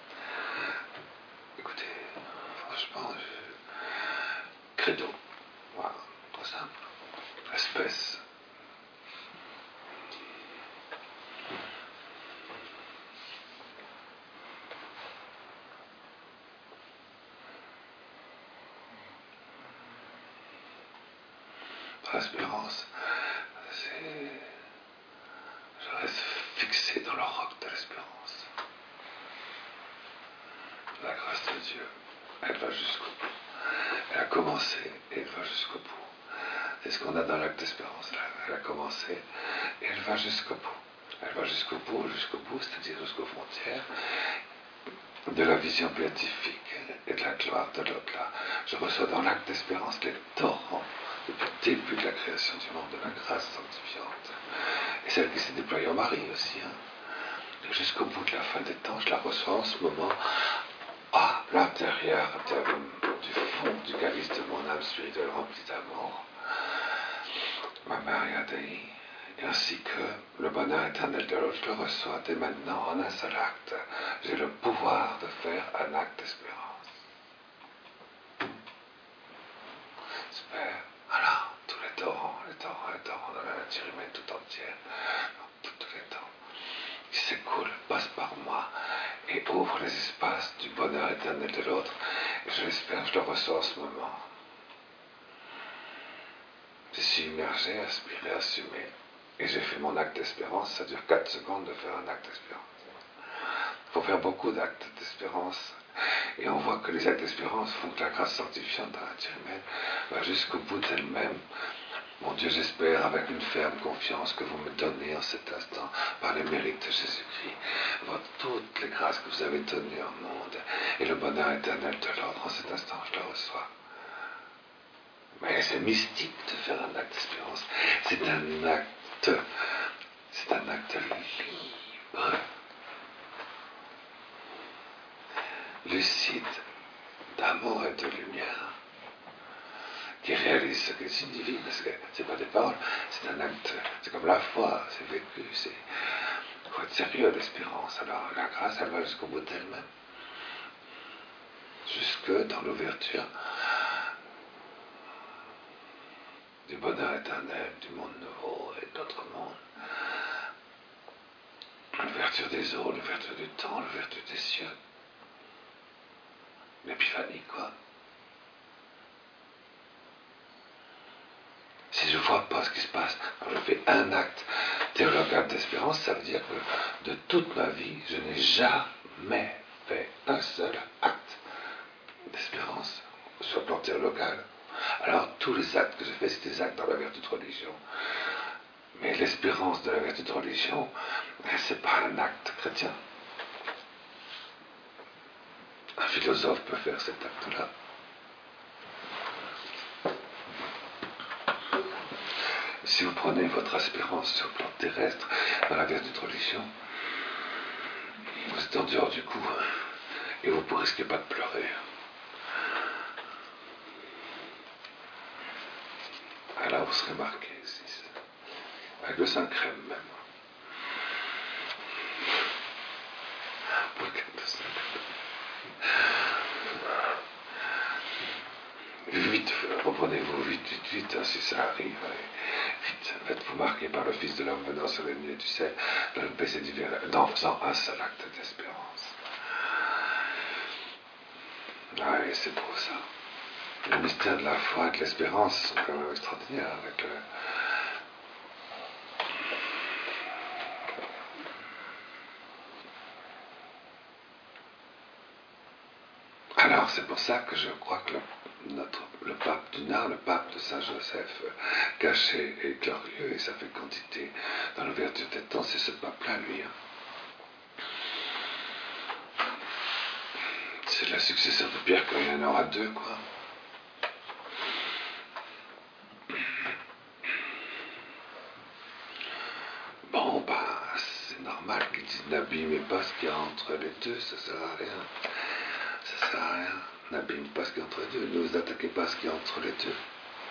Écoutez, franchement, je... credo. Voilà, très simple. Espèce. L'espérance, c'est... Je reste fixé dans le roc de l'espérance. La grâce de Dieu, elle va jusqu'au bout. Elle a commencé et elle va jusqu'au bout. C'est ce qu'on a dans l'acte d'espérance. Elle a commencé et elle va jusqu'au bout. Elle va jusqu'au bout, jusqu'au bout, c'est-à-dire jusqu'aux frontières de la vision béatifique et de la gloire de l'au-delà. Je reçois dans l'acte d'espérance les torrents depuis le début de la création du monde, de la grâce sanctifiante. Et celle qui s'est déployée en Marie aussi. Hein. Jusqu'au bout de la fin des temps, je la reçois en ce moment à l'intérieur du fond du calice de mon âme spirituelle remplie d'amour. Ma Maria Dei, ainsi que le bonheur éternel de l'autre, je le reçois dès maintenant en un seul acte. J'ai le pouvoir de faire un acte d'espérance. J'espère. Alors, tous les torrents, les torrents, les torrents de la nature humaine tout entière, dans tous les temps, qui s'écoulent, passent par moi et ouvrent les espaces du bonheur éternel de l'autre. Et je l'espère, je le reçois en ce moment. Je suis immergé, aspiré, assumé. Et j'ai fait mon acte d'espérance. Ça dure quatre secondes de faire un acte d'espérance. Il faut faire beaucoup d'actes d'espérance. Et on voit que les actes d'espérance font que la grâce sanctifiante dans la nature humaine va jusqu'au bout d'elle-même. Mon Dieu, j'espère, avec une ferme confiance que vous me donnez en cet instant, par les mérites de Jésus-Christ, toutes les grâces que vous avez données au monde, et le bonheur éternel de l'ordre, en cet instant, je le reçois. Mais c'est mystique de faire un acte d'espérance. C'est un acte, c'est un acte libre, lucide, d'amour et de lumière, qui réalise ce que signifie, parce que c'est pas des paroles, c'est un acte, c'est comme la foi, c'est vécu, c'est... Il faut être sérieux, l'espérance. Alors la grâce, elle va jusqu'au bout d'elle-même, jusque dans l'ouverture du bonheur éternel, du monde nouveau et de notre monde. L'ouverture des eaux, l'ouverture du temps, l'ouverture des cieux. L'épiphanie, quoi. Si je ne vois pas ce qui se passe, quand je fais un acte théologal d'espérance, ça veut dire que de toute ma vie, je n'ai jamais fait un seul acte d'espérance sur le plan théologal. Alors, tous les actes que je fais, c'est des actes dans la vertu de religion. Mais l'espérance de la vertu de religion, c'est pas un acte chrétien. Un philosophe peut faire cet acte-là. Si vous prenez votre espérance sur le plan terrestre, dans la vertu de religion, vous êtes en dehors du coup, et vous ne risquez pas de pleurer. Alors vous serez marqué ici, avec le sang crème même. Vite, reprenez-vous vite, vite, vite, hein, si ça arrive. Vite, faites-vous marquer par le Fils de l'homme venant sur les nuées du ciel, dans le baisser d'hiver, en faisant un seul acte d'espérance. Ah, et c'est pour ça. Le mystère de la foi et de l'espérance sont quand même extraordinaires avec le... Alors, c'est pour ça que je crois que le, notre, le pape du Nord, le pape de Saint-Joseph, caché et glorieux, et sa fécondité dans l'ouverture des temps, c'est ce pape-là, lui. Hein. C'est le successeur de Pierre quand il y en aura deux, quoi. Bon, bah, c'est normal qu'ils disent n'abîmez pas ce qu'il y a entre les deux, ça sert à rien. Ça sert à rien. N'abîme pas ce qu'il y a entre les deux. Ne vous attaquez pas à ce qu'il y a entre les deux.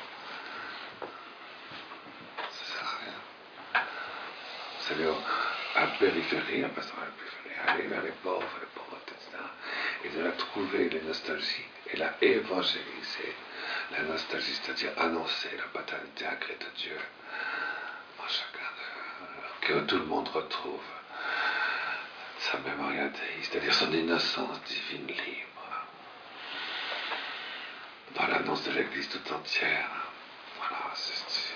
Ça sert à rien. Vous allez à la périphérie, en passant à la périphérie, aller vers les pauvres, les pauvres, et cetera. et de la trouver, les nostalgies, et la évangéliser. La nostalgie, c'est-à-dire annoncer la paternité agrée de Dieu en chacun d'eux, que tout le monde retrouve sa mémorialité, c'est-à-dire son innocence divine libre, dans l'annonce de l'Église tout entière. Voilà, c'est...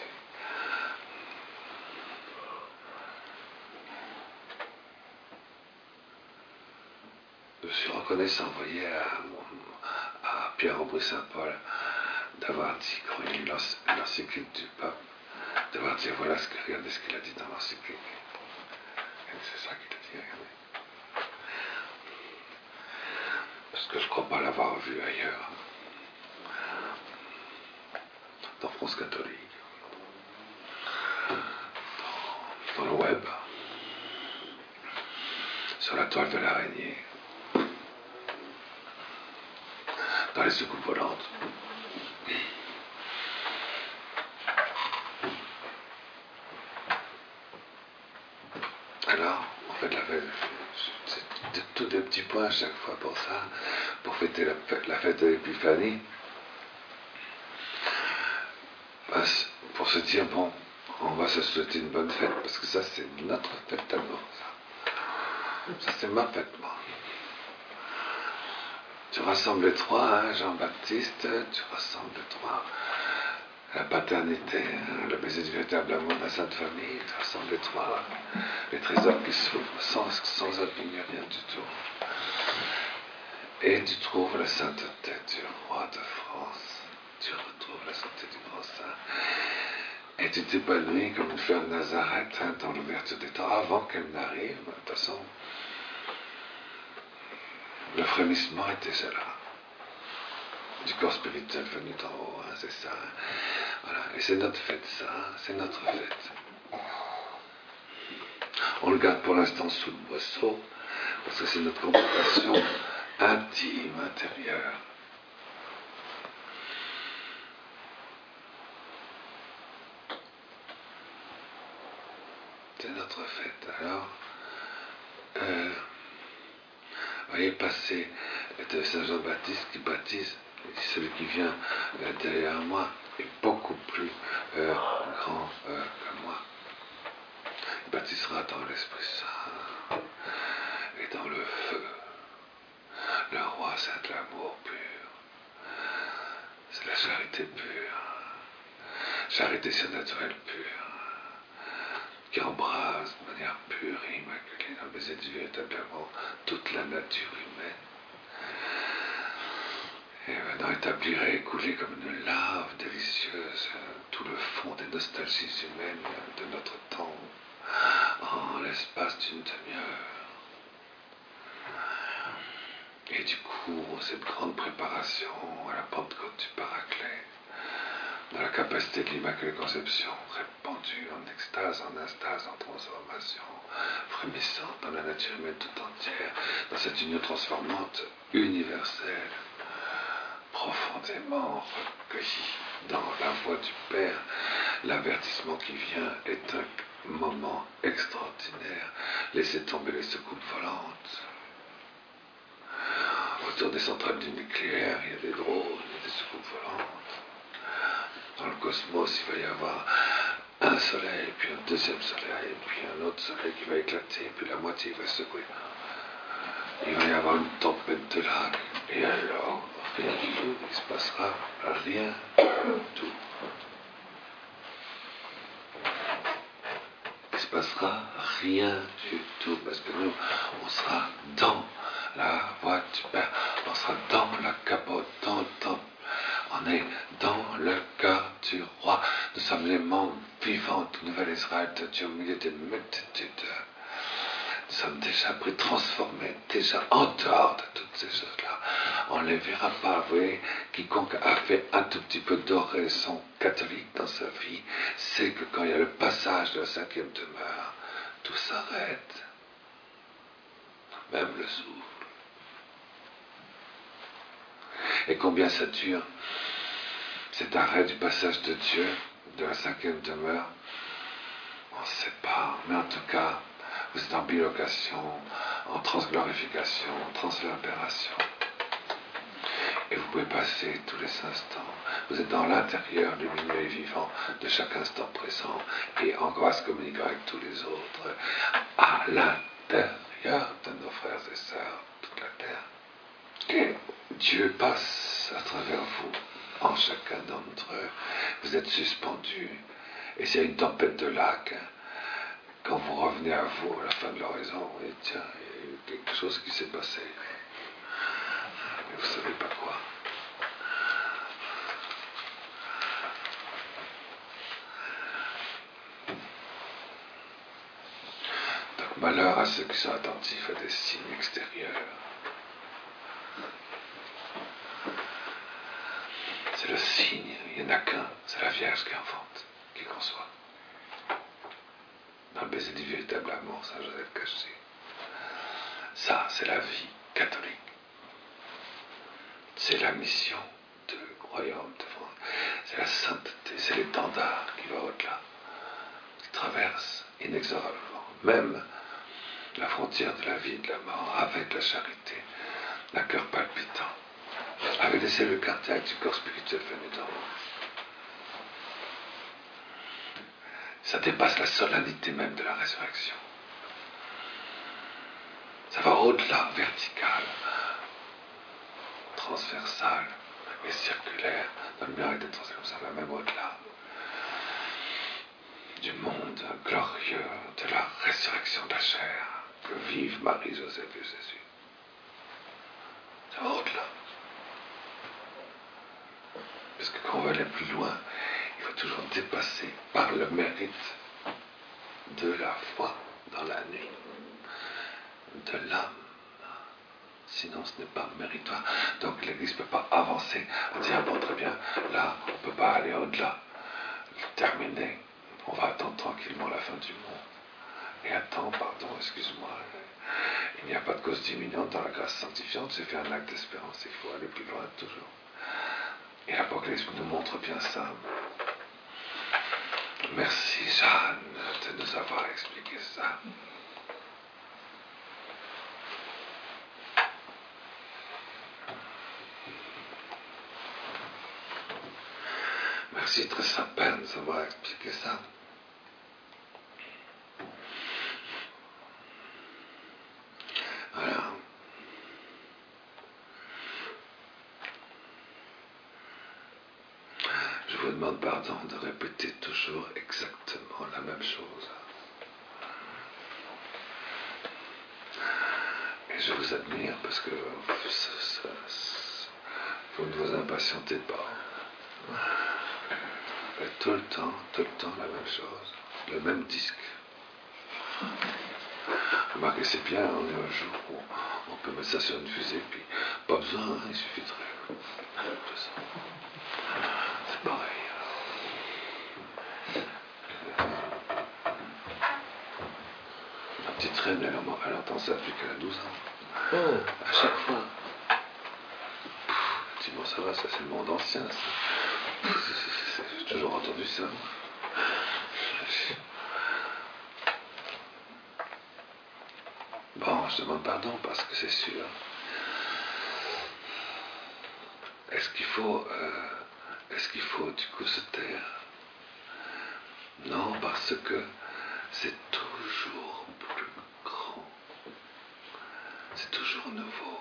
Je suis reconnaissant, vous voyez, à, à Pierre-Aubry-Saint-Paul, d'avoir dit, quand il y a eu l'encyclique du pape, d'avoir dit, voilà, ce que, regardez ce qu'il a dit dans l'encyclique. C'est ça qu'il a dit, regardez. Parce que je ne crois pas l'avoir vu ailleurs. Dans France catholique. Dans, dans le web. Sur la toile de l'araignée. Dans les soucoupes volantes. Alors, on fait de la fête, c'est tous des petits points à chaque fois pour ça, pour fêter la fête, la fête de l'Épiphanie, pour se dire, bon, on va se souhaiter une bonne fête, parce que ça c'est notre fête d'abord, ça. Ça c'est ma fête, moi. Tu rassembles les trois, hein, Jean-Baptiste, tu rassembles les trois, la paternité, hein, le baiser du véritable amour de la Sainte Famille, tu rassembles les trois, les trésors qui s'ouvrent sans, sans abîmer rien du tout. Et tu trouves la sainteté du roi de France, tu retrouves la sainteté du grand saint, et tu t'épanouis comme une fleur de Nazareth, hein, dans l'ouverture des temps, avant qu'elle n'arrive. De toute façon, le frémissement est déjà là. Du corps spirituel venu d'en haut, hein, c'est ça. Voilà. Et c'est notre fête, ça, hein, c'est notre fête. On le garde pour l'instant sous le boisseau, parce que c'est notre contemplation intime, intérieure. C'est notre fête. Alors, euh, vous voyez, passer de Saint Jean-Baptiste qui baptise, celui qui vient euh, derrière moi est beaucoup plus euh, grand euh, que moi. Il baptisera dans l'Esprit Saint et dans le feu. Le roi, c'est de l'amour pur. C'est la charité pure. Charité surnaturelle pure. Qui embrase de manière pure et immaculée dans le baiser du véritable amour toute la nature humaine. Et maintenant établir et écouler comme une lave délicieuse tout le fond des nostalgies humaines de notre temps en l'espace d'une demi-heure. Et du coup, cette grande préparation à la Pentecôte du Paraclet, dans la capacité de l'Immaculée Conception, répandue en extase, en instase, en transformation, frémissante dans la nature humaine tout entière, dans cette union transformante universelle, profondément recueillie dans la voix du Père. L'avertissement qui vient est un moment extraordinaire. Laissez tomber les soucoupes volantes. Autour des centrales du nucléaire, il y a des drones, il y a des soucoupes volantes. Dans le cosmos, il va y avoir un soleil, puis un deuxième soleil, puis un autre soleil qui va éclater, puis la moitié va secouer. Il va y avoir une tempête de lac, et alors, rien du tout, il se passera rien du tout. Il se passera rien du tout, parce que nous, on sera dans la voie du Père, on sera dans la capote, dans le temple. On est dans le cœur du roi. Nous sommes les membres vivants du nouvel Israël de Dieu au milieu des multitudes. Nous sommes déjà pris, transformés, déjà en dehors de toutes ces choses-là. On ne les verra pas. Vous voyez, quiconque a fait un tout petit peu d'oraison catholique dans sa vie, sait que quand il y a le passage de la cinquième demeure, tout s'arrête. Même le souffle. Et combien ça dure, cet arrêt du passage de Dieu, de la cinquième demeure, on ne sait pas, mais en tout cas, vous êtes en bilocation, en transglorification, en transverbération. Et vous pouvez passer tous les instants. Vous êtes dans l'intérieur lumineux et vivant de chaque instant présent et en grâce communiquant avec tous les autres à l'intérieur de nos frères et sœurs, toute la terre. Et Dieu passe à travers vous, en chacun d'entre eux. Vous êtes suspendus. Et s'il y a une tempête de lac, quand vous revenez à vous à la fin de l'horizon, et tiens, il y a eu quelque chose qui s'est passé. Mais vous ne savez pas quoi. Donc malheur à ceux qui sont attentifs à des signes extérieurs. C'est le signe, il n'y en a qu'un, c'est la Vierge qui enfante, qui conçoit. Dans le baiser du véritable amour, Saint Joseph caché. Ça, c'est la vie catholique. C'est la mission de royaume de France. C'est la sainteté, c'est l'étendard qui va au-delà, qui traverse inexorablement, même la frontière de la vie et de la mort, avec la charité, d'un cœur palpitant, avec les cellules cardiaques du corps spirituel venu d'en haut. Ça dépasse la solennité même de la résurrection. Ça va au-delà, vertical, transversal et circulaire. Dans le miracle des transactions, ça va même au-delà du monde glorieux de la résurrection de la chair que vivent Marie, Joseph et Jésus. Ça va au-delà. Parce que quand on veut aller plus loin, il faut toujours dépasser par le mérite de la foi dans la nuit, de l'âme. Sinon, ce n'est pas méritoire. Donc l'Église ne peut pas avancer en disant, bon, très bien, là, on ne peut pas aller au-delà. Terminé. On va attendre tranquillement la fin du monde. Et attends, pardon, excuse-moi. Il n'y a pas de cause imminente dans la grâce sanctifiante. J'ai fait un acte d'espérance. Il faut aller plus loin toujours. Et l'Apocalypse nous montre bien ça. Merci, Jeanne, de nous avoir expliqué ça. Merci, très sympa de nous avoir expliqué ça. Voilà. Je vous demande pardon de répéter toujours exactement la même chose. Et je vous admire parce que ça, ça, ça, vous ne vous impatientez pas. Et tout le temps, tout le temps la même chose, le même disque. Remarquez, c'est bien, on est un jour où on peut mettre ça sur une fusée, puis pas besoin, hein, il suffit de ça. C'est pareil. Ma petite reine, elle, elle entend ça depuis qu'elle a douze ans. Oh. À chaque fois. Je dis, bon, ça va, ça c'est le monde ancien, ça. J'ai toujours entendu ça. Bon, je demande pardon parce que c'est sûr. Est-ce qu'il faut, euh, est-ce qu'il faut du coup se taire? Non, parce que c'est toujours plus grand. C'est toujours nouveau.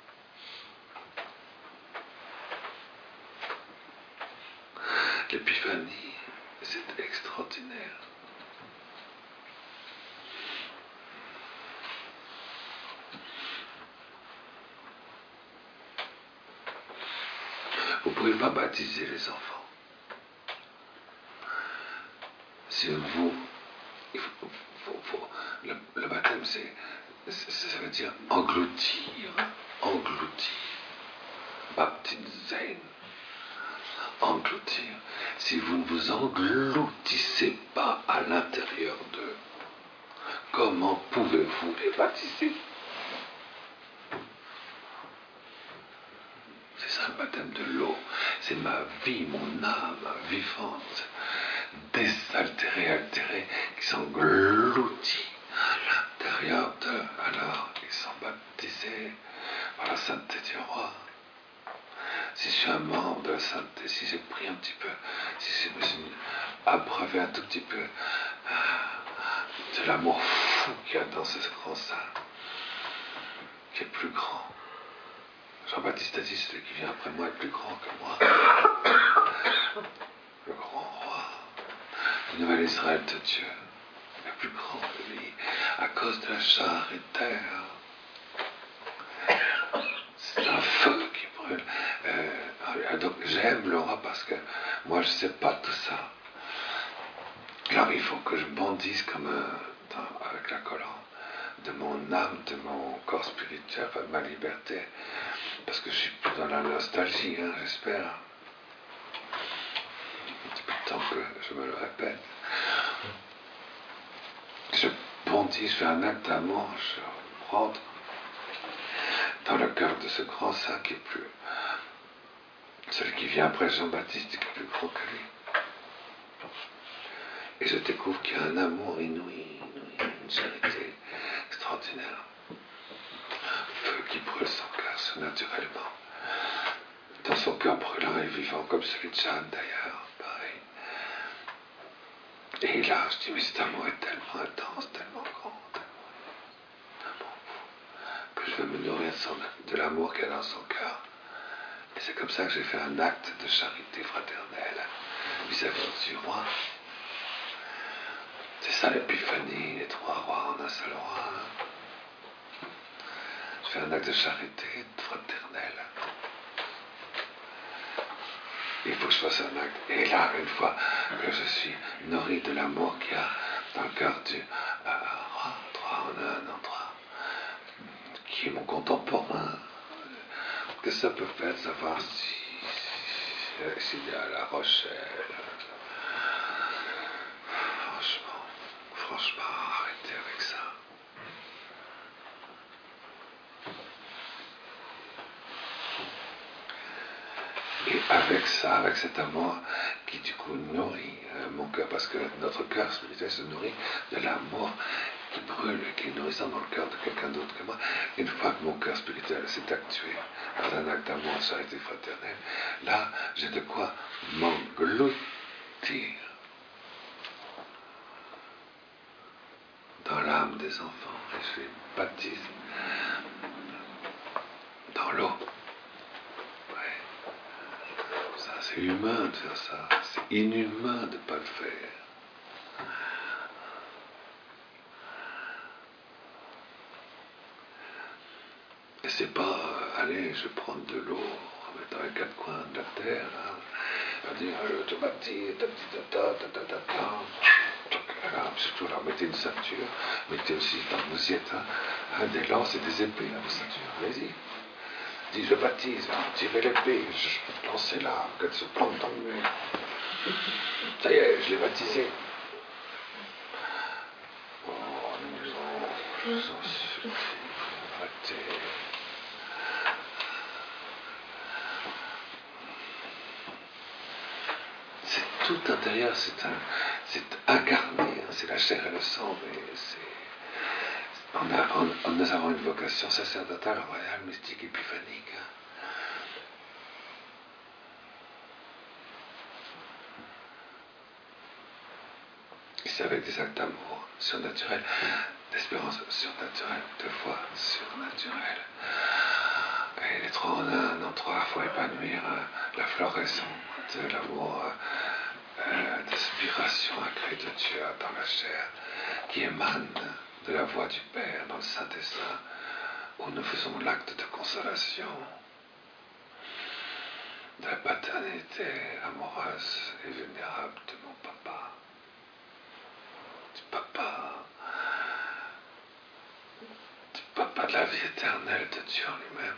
L'épiphanie, c'est extraordinaire. Vous ne pouvez pas baptiser les enfants. Si vous, il faut, faut, faut, le, le baptême, c'est, ça veut dire engloutir, engloutir, baptiser, engloutir. Si vous ne vous engloutissez pas à l'intérieur d'eux, comment pouvez-vous les baptiser? C'est ça le baptême de l'eau. C'est ma vie, mon âme vivante, désaltérée, altérée, qui s'engloutit à l'intérieur d'eux. Alors, ils sont baptisés par la sainteté du roi. si je suis un membre de la sainteté, si j'ai pris un petit peu, si je me suis abreuvé un tout petit peu de l'amour fou qu'il y a dans ce grand saint, qui est plus grand. Jean-Baptiste a dit, celui qui vient après moi est plus grand que moi. Le grand roi du nouvel Israël de Dieu est plus grand que lui, à cause de la charité. C'est un feu qui brûle. Euh, donc j'aime le roi parce que moi je ne sais pas tout ça. Alors il faut que je bondisse comme un, dans, avec la colonne de mon âme, de mon corps spirituel, enfin, de ma liberté. Parce que je suis plus dans la nostalgie, hein, j'espère. Depuis le temps que je me le répète. Je bondis, je fais un acte d'amour, je rentre dans le cœur de ce grand saint qui est plus... Celui qui vient après Jean-Baptiste, qui est plus grand que lui. Et je découvre qu'il y a un amour inouï, inouï, une charité extraordinaire. Un feu qui brûle son cœur surnaturellement. Dans son cœur brûlant et vivant, comme celui de Jeanne d'ailleurs, pareil. Et là, je dis, mais cet amour est tellement intense, tellement grand, tellement, tellement fou, que je veux me nourrir de, son, de l'amour qu'il y a dans son cœur. Et c'est comme ça que j'ai fait un acte de charité fraternelle vis-à-vis du roi. C'est ça l'épiphanie, les trois rois en un seul roi. Je fais un acte de charité fraternelle. Il faut que je fasse un acte. Et là, une fois que je suis nourri de l'amour qu'il y a dans le cœur du euh, roi, trois en un, en trois, qui est mon contemporain, que ça peut faire de savoir si s'il y a à La Rochelle. Franchement, franchement, arrêtez avec ça. Et avec ça, avec cet amour qui du coup nourrit euh, mon cœur, parce que notre cœur spirituel se nourrit de l'amour qui brûle, qui est nourrissant dans le cœur de quelqu'un d'autre que moi. Une fois que mon cœur spirituel s'est actué dans un acte d'amour, de charité fraternelle, là, j'ai de quoi m'engloutir dans l'âme des enfants, et je les baptise dans l'eau. C'est humain de faire ça, c'est inhumain de ne pas le faire. Et c'est pas, euh, allez, je vais prendre de l'eau, en mettant les quatre coins de la terre, là, à dire, je te baptise, ta ta ta ta ta ta. Surtout, alors, mettez une ceinture, mettez aussi, quand vous y êtes, hein, des lances et des épées à vos ceintures, allez-y. Dis, je baptise, tirez l'épée, je lancez là, qu'elle se plante dans le mur. Ça y est, je l'ai baptisé. Oh, non, je vous en supplie, arrêtez. C'est tout intérieur, c'est un, c'est incarné, hein, c'est la chair et le sang, mais c'est... On a, on, on, nous avons une vocation sacerdotale, royale, mystique, épiphanique. Hein. Et c'est avec des actes d'amour surnaturels, d'espérance surnaturelle, de foi surnaturelle. Et les trois en un, en trois, il faut épanouir euh, la floraison de l'amour, euh, d'aspiration accrue de Dieu dans la chair, qui émane de la voix du Père dans le Saint des Saints, où nous faisons l'acte de consolation, de la paternité amoureuse et vénérable de mon papa, du papa, du papa de la vie éternelle de Dieu en lui-même.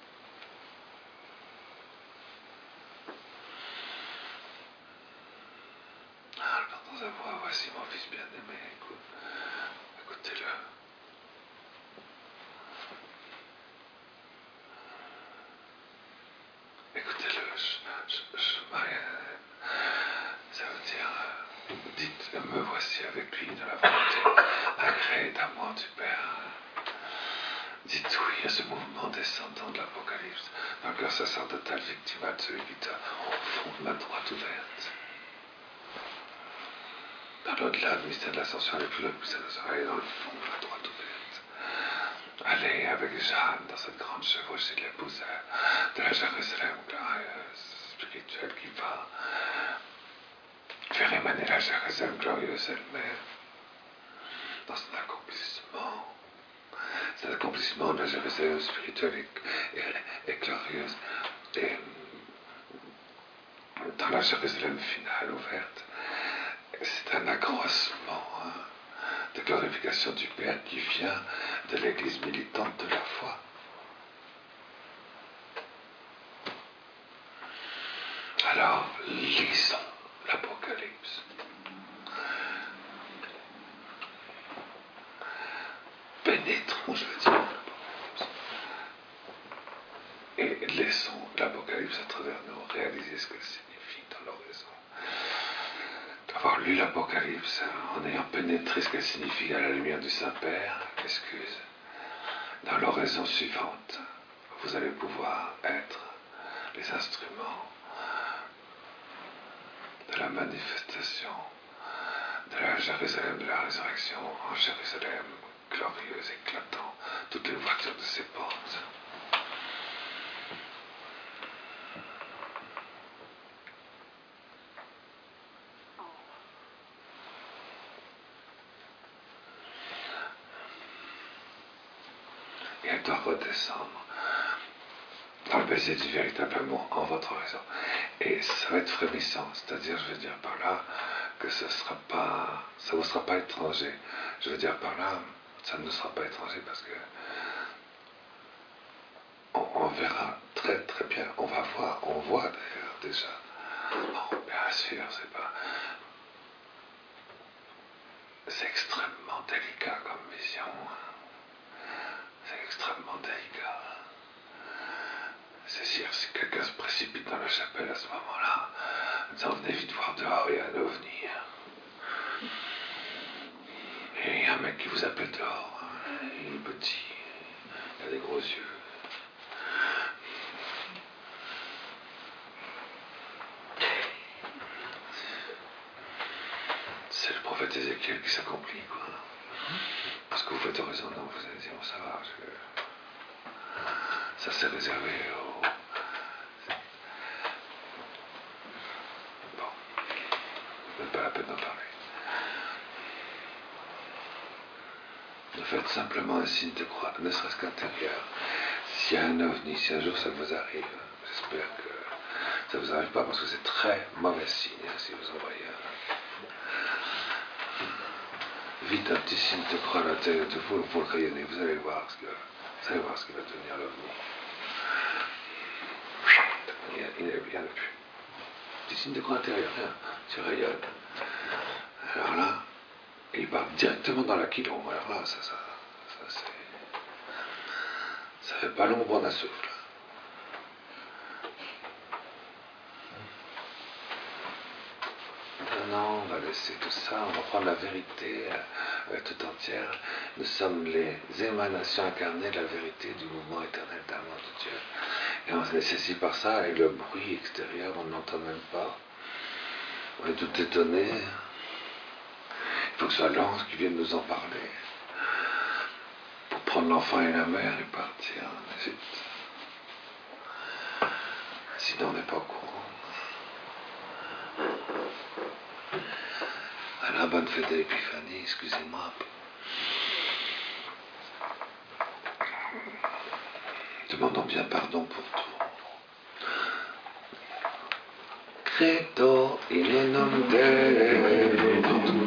Ah, j'entends sa voix, voici mon fils bien-aimé, écoute, écoutez-le. Écoutez-le, je, je, je, ça veut dire, dites, me voici avec lui dans la volonté agréée d'amour du Père. Dites oui à ce mouvement descendant de l'Apocalypse dans le cœur sacerdotal victimal de celui qui t'a au fond de ma droite ouverte. Dans l'au-delà, le mystère de l'ascension, et plus le mystère de l'ascension, dans le fond de ma droite ouverte. Allez avec Jeanne dans cette grande chevauchée de l'épouse de la Jérusalem glorieuse, spirituelle qui va faire émaner la Jérusalem glorieuse elle-même dans son accomplissement. Cet accomplissement de la Jérusalem spirituelle et, et, et glorieuse et dans la Jérusalem finale ouverte, c'est un accroissement hein, de glorification du Père qui vient de l'Église militante de la foi. Alors, lisons l'Apocalypse. Pénétrons, je veux dire, l'Apocalypse. Et laissons l'Apocalypse à travers nous réaliser ce qu'elle signifie dans l'horizon. Avoir lu l'Apocalypse en ayant pénétré ce qu'elle signifie à la lumière du Saint-Père, excuse, dans l'oraison suivante, vous allez pouvoir être les instruments de la manifestation de la Jérusalem de la résurrection en Jérusalem glorieuse, éclatant toutes les voitures de ses portes. Et elle doit redescendre dans le baiser du véritable amour en votre raison. Et ça va être frémissant, c'est-à-dire, je veux dire par là, que ce sera pas, ça ne vous sera pas étranger. Je veux dire par là, ça ne nous sera pas étranger parce que on, on verra très très bien, on va voir, on voit d'ailleurs déjà. Oh, bien sûr, c'est pas... C'est extrêmement délicat comme vision. C'est extrêmement délicat. C'est sûr, si quelqu'un se précipite dans la chapelle à ce moment-là, en disant venez vite voir dehors, il y a un ovni. Et il y a un mec qui vous appelle dehors. Il est petit, il a des gros yeux. C'est le prophète Ézéchiel qui s'accomplit, quoi. Parce que vous faites raison, non, vous allez dire, bon, ça va, parce que ça c'est réservé aux... Bon, même pas la peine d'en parler. Ne faites simplement un signe de croix, ne serait-ce qu'intérieur. S'il y a un ovni, si un jour ça vous arrive, j'espère que ça ne vous arrive pas parce que c'est très mauvais signe hein, si vous envoyez un... Vite un petit signe de croix à l'intérieur de vous pour le crayonner, vous allez voir ce que, vous allez voir ce qui va devenir l'ovni. Il n'y a rien depuis. Petit signe de croix intérieur, rien, tu rayonnes. Alors là, il part directement dans l'aquilon. Alors là, ça, ça, ça c'est... Ça fait pas l'ombre d'un souffle. Non, on va laisser tout ça, on va prendre la vérité euh, tout entière. Nous sommes les émanations incarnées de la vérité du mouvement éternel d'amour de Dieu. Et on se laisse ici par ça, et le bruit extérieur, on n'entend même pas. On est tout étonné. Il faut que ce soit l'ange qui vienne nous en parler. Pour prendre l'enfant et la mère et partir en Égypte. Sinon, on n'est pas au courant. Alors, bonne fête de l'Épiphanie, excusez-moi. Demandons bien pardon pour tout. Credo in nome Dei.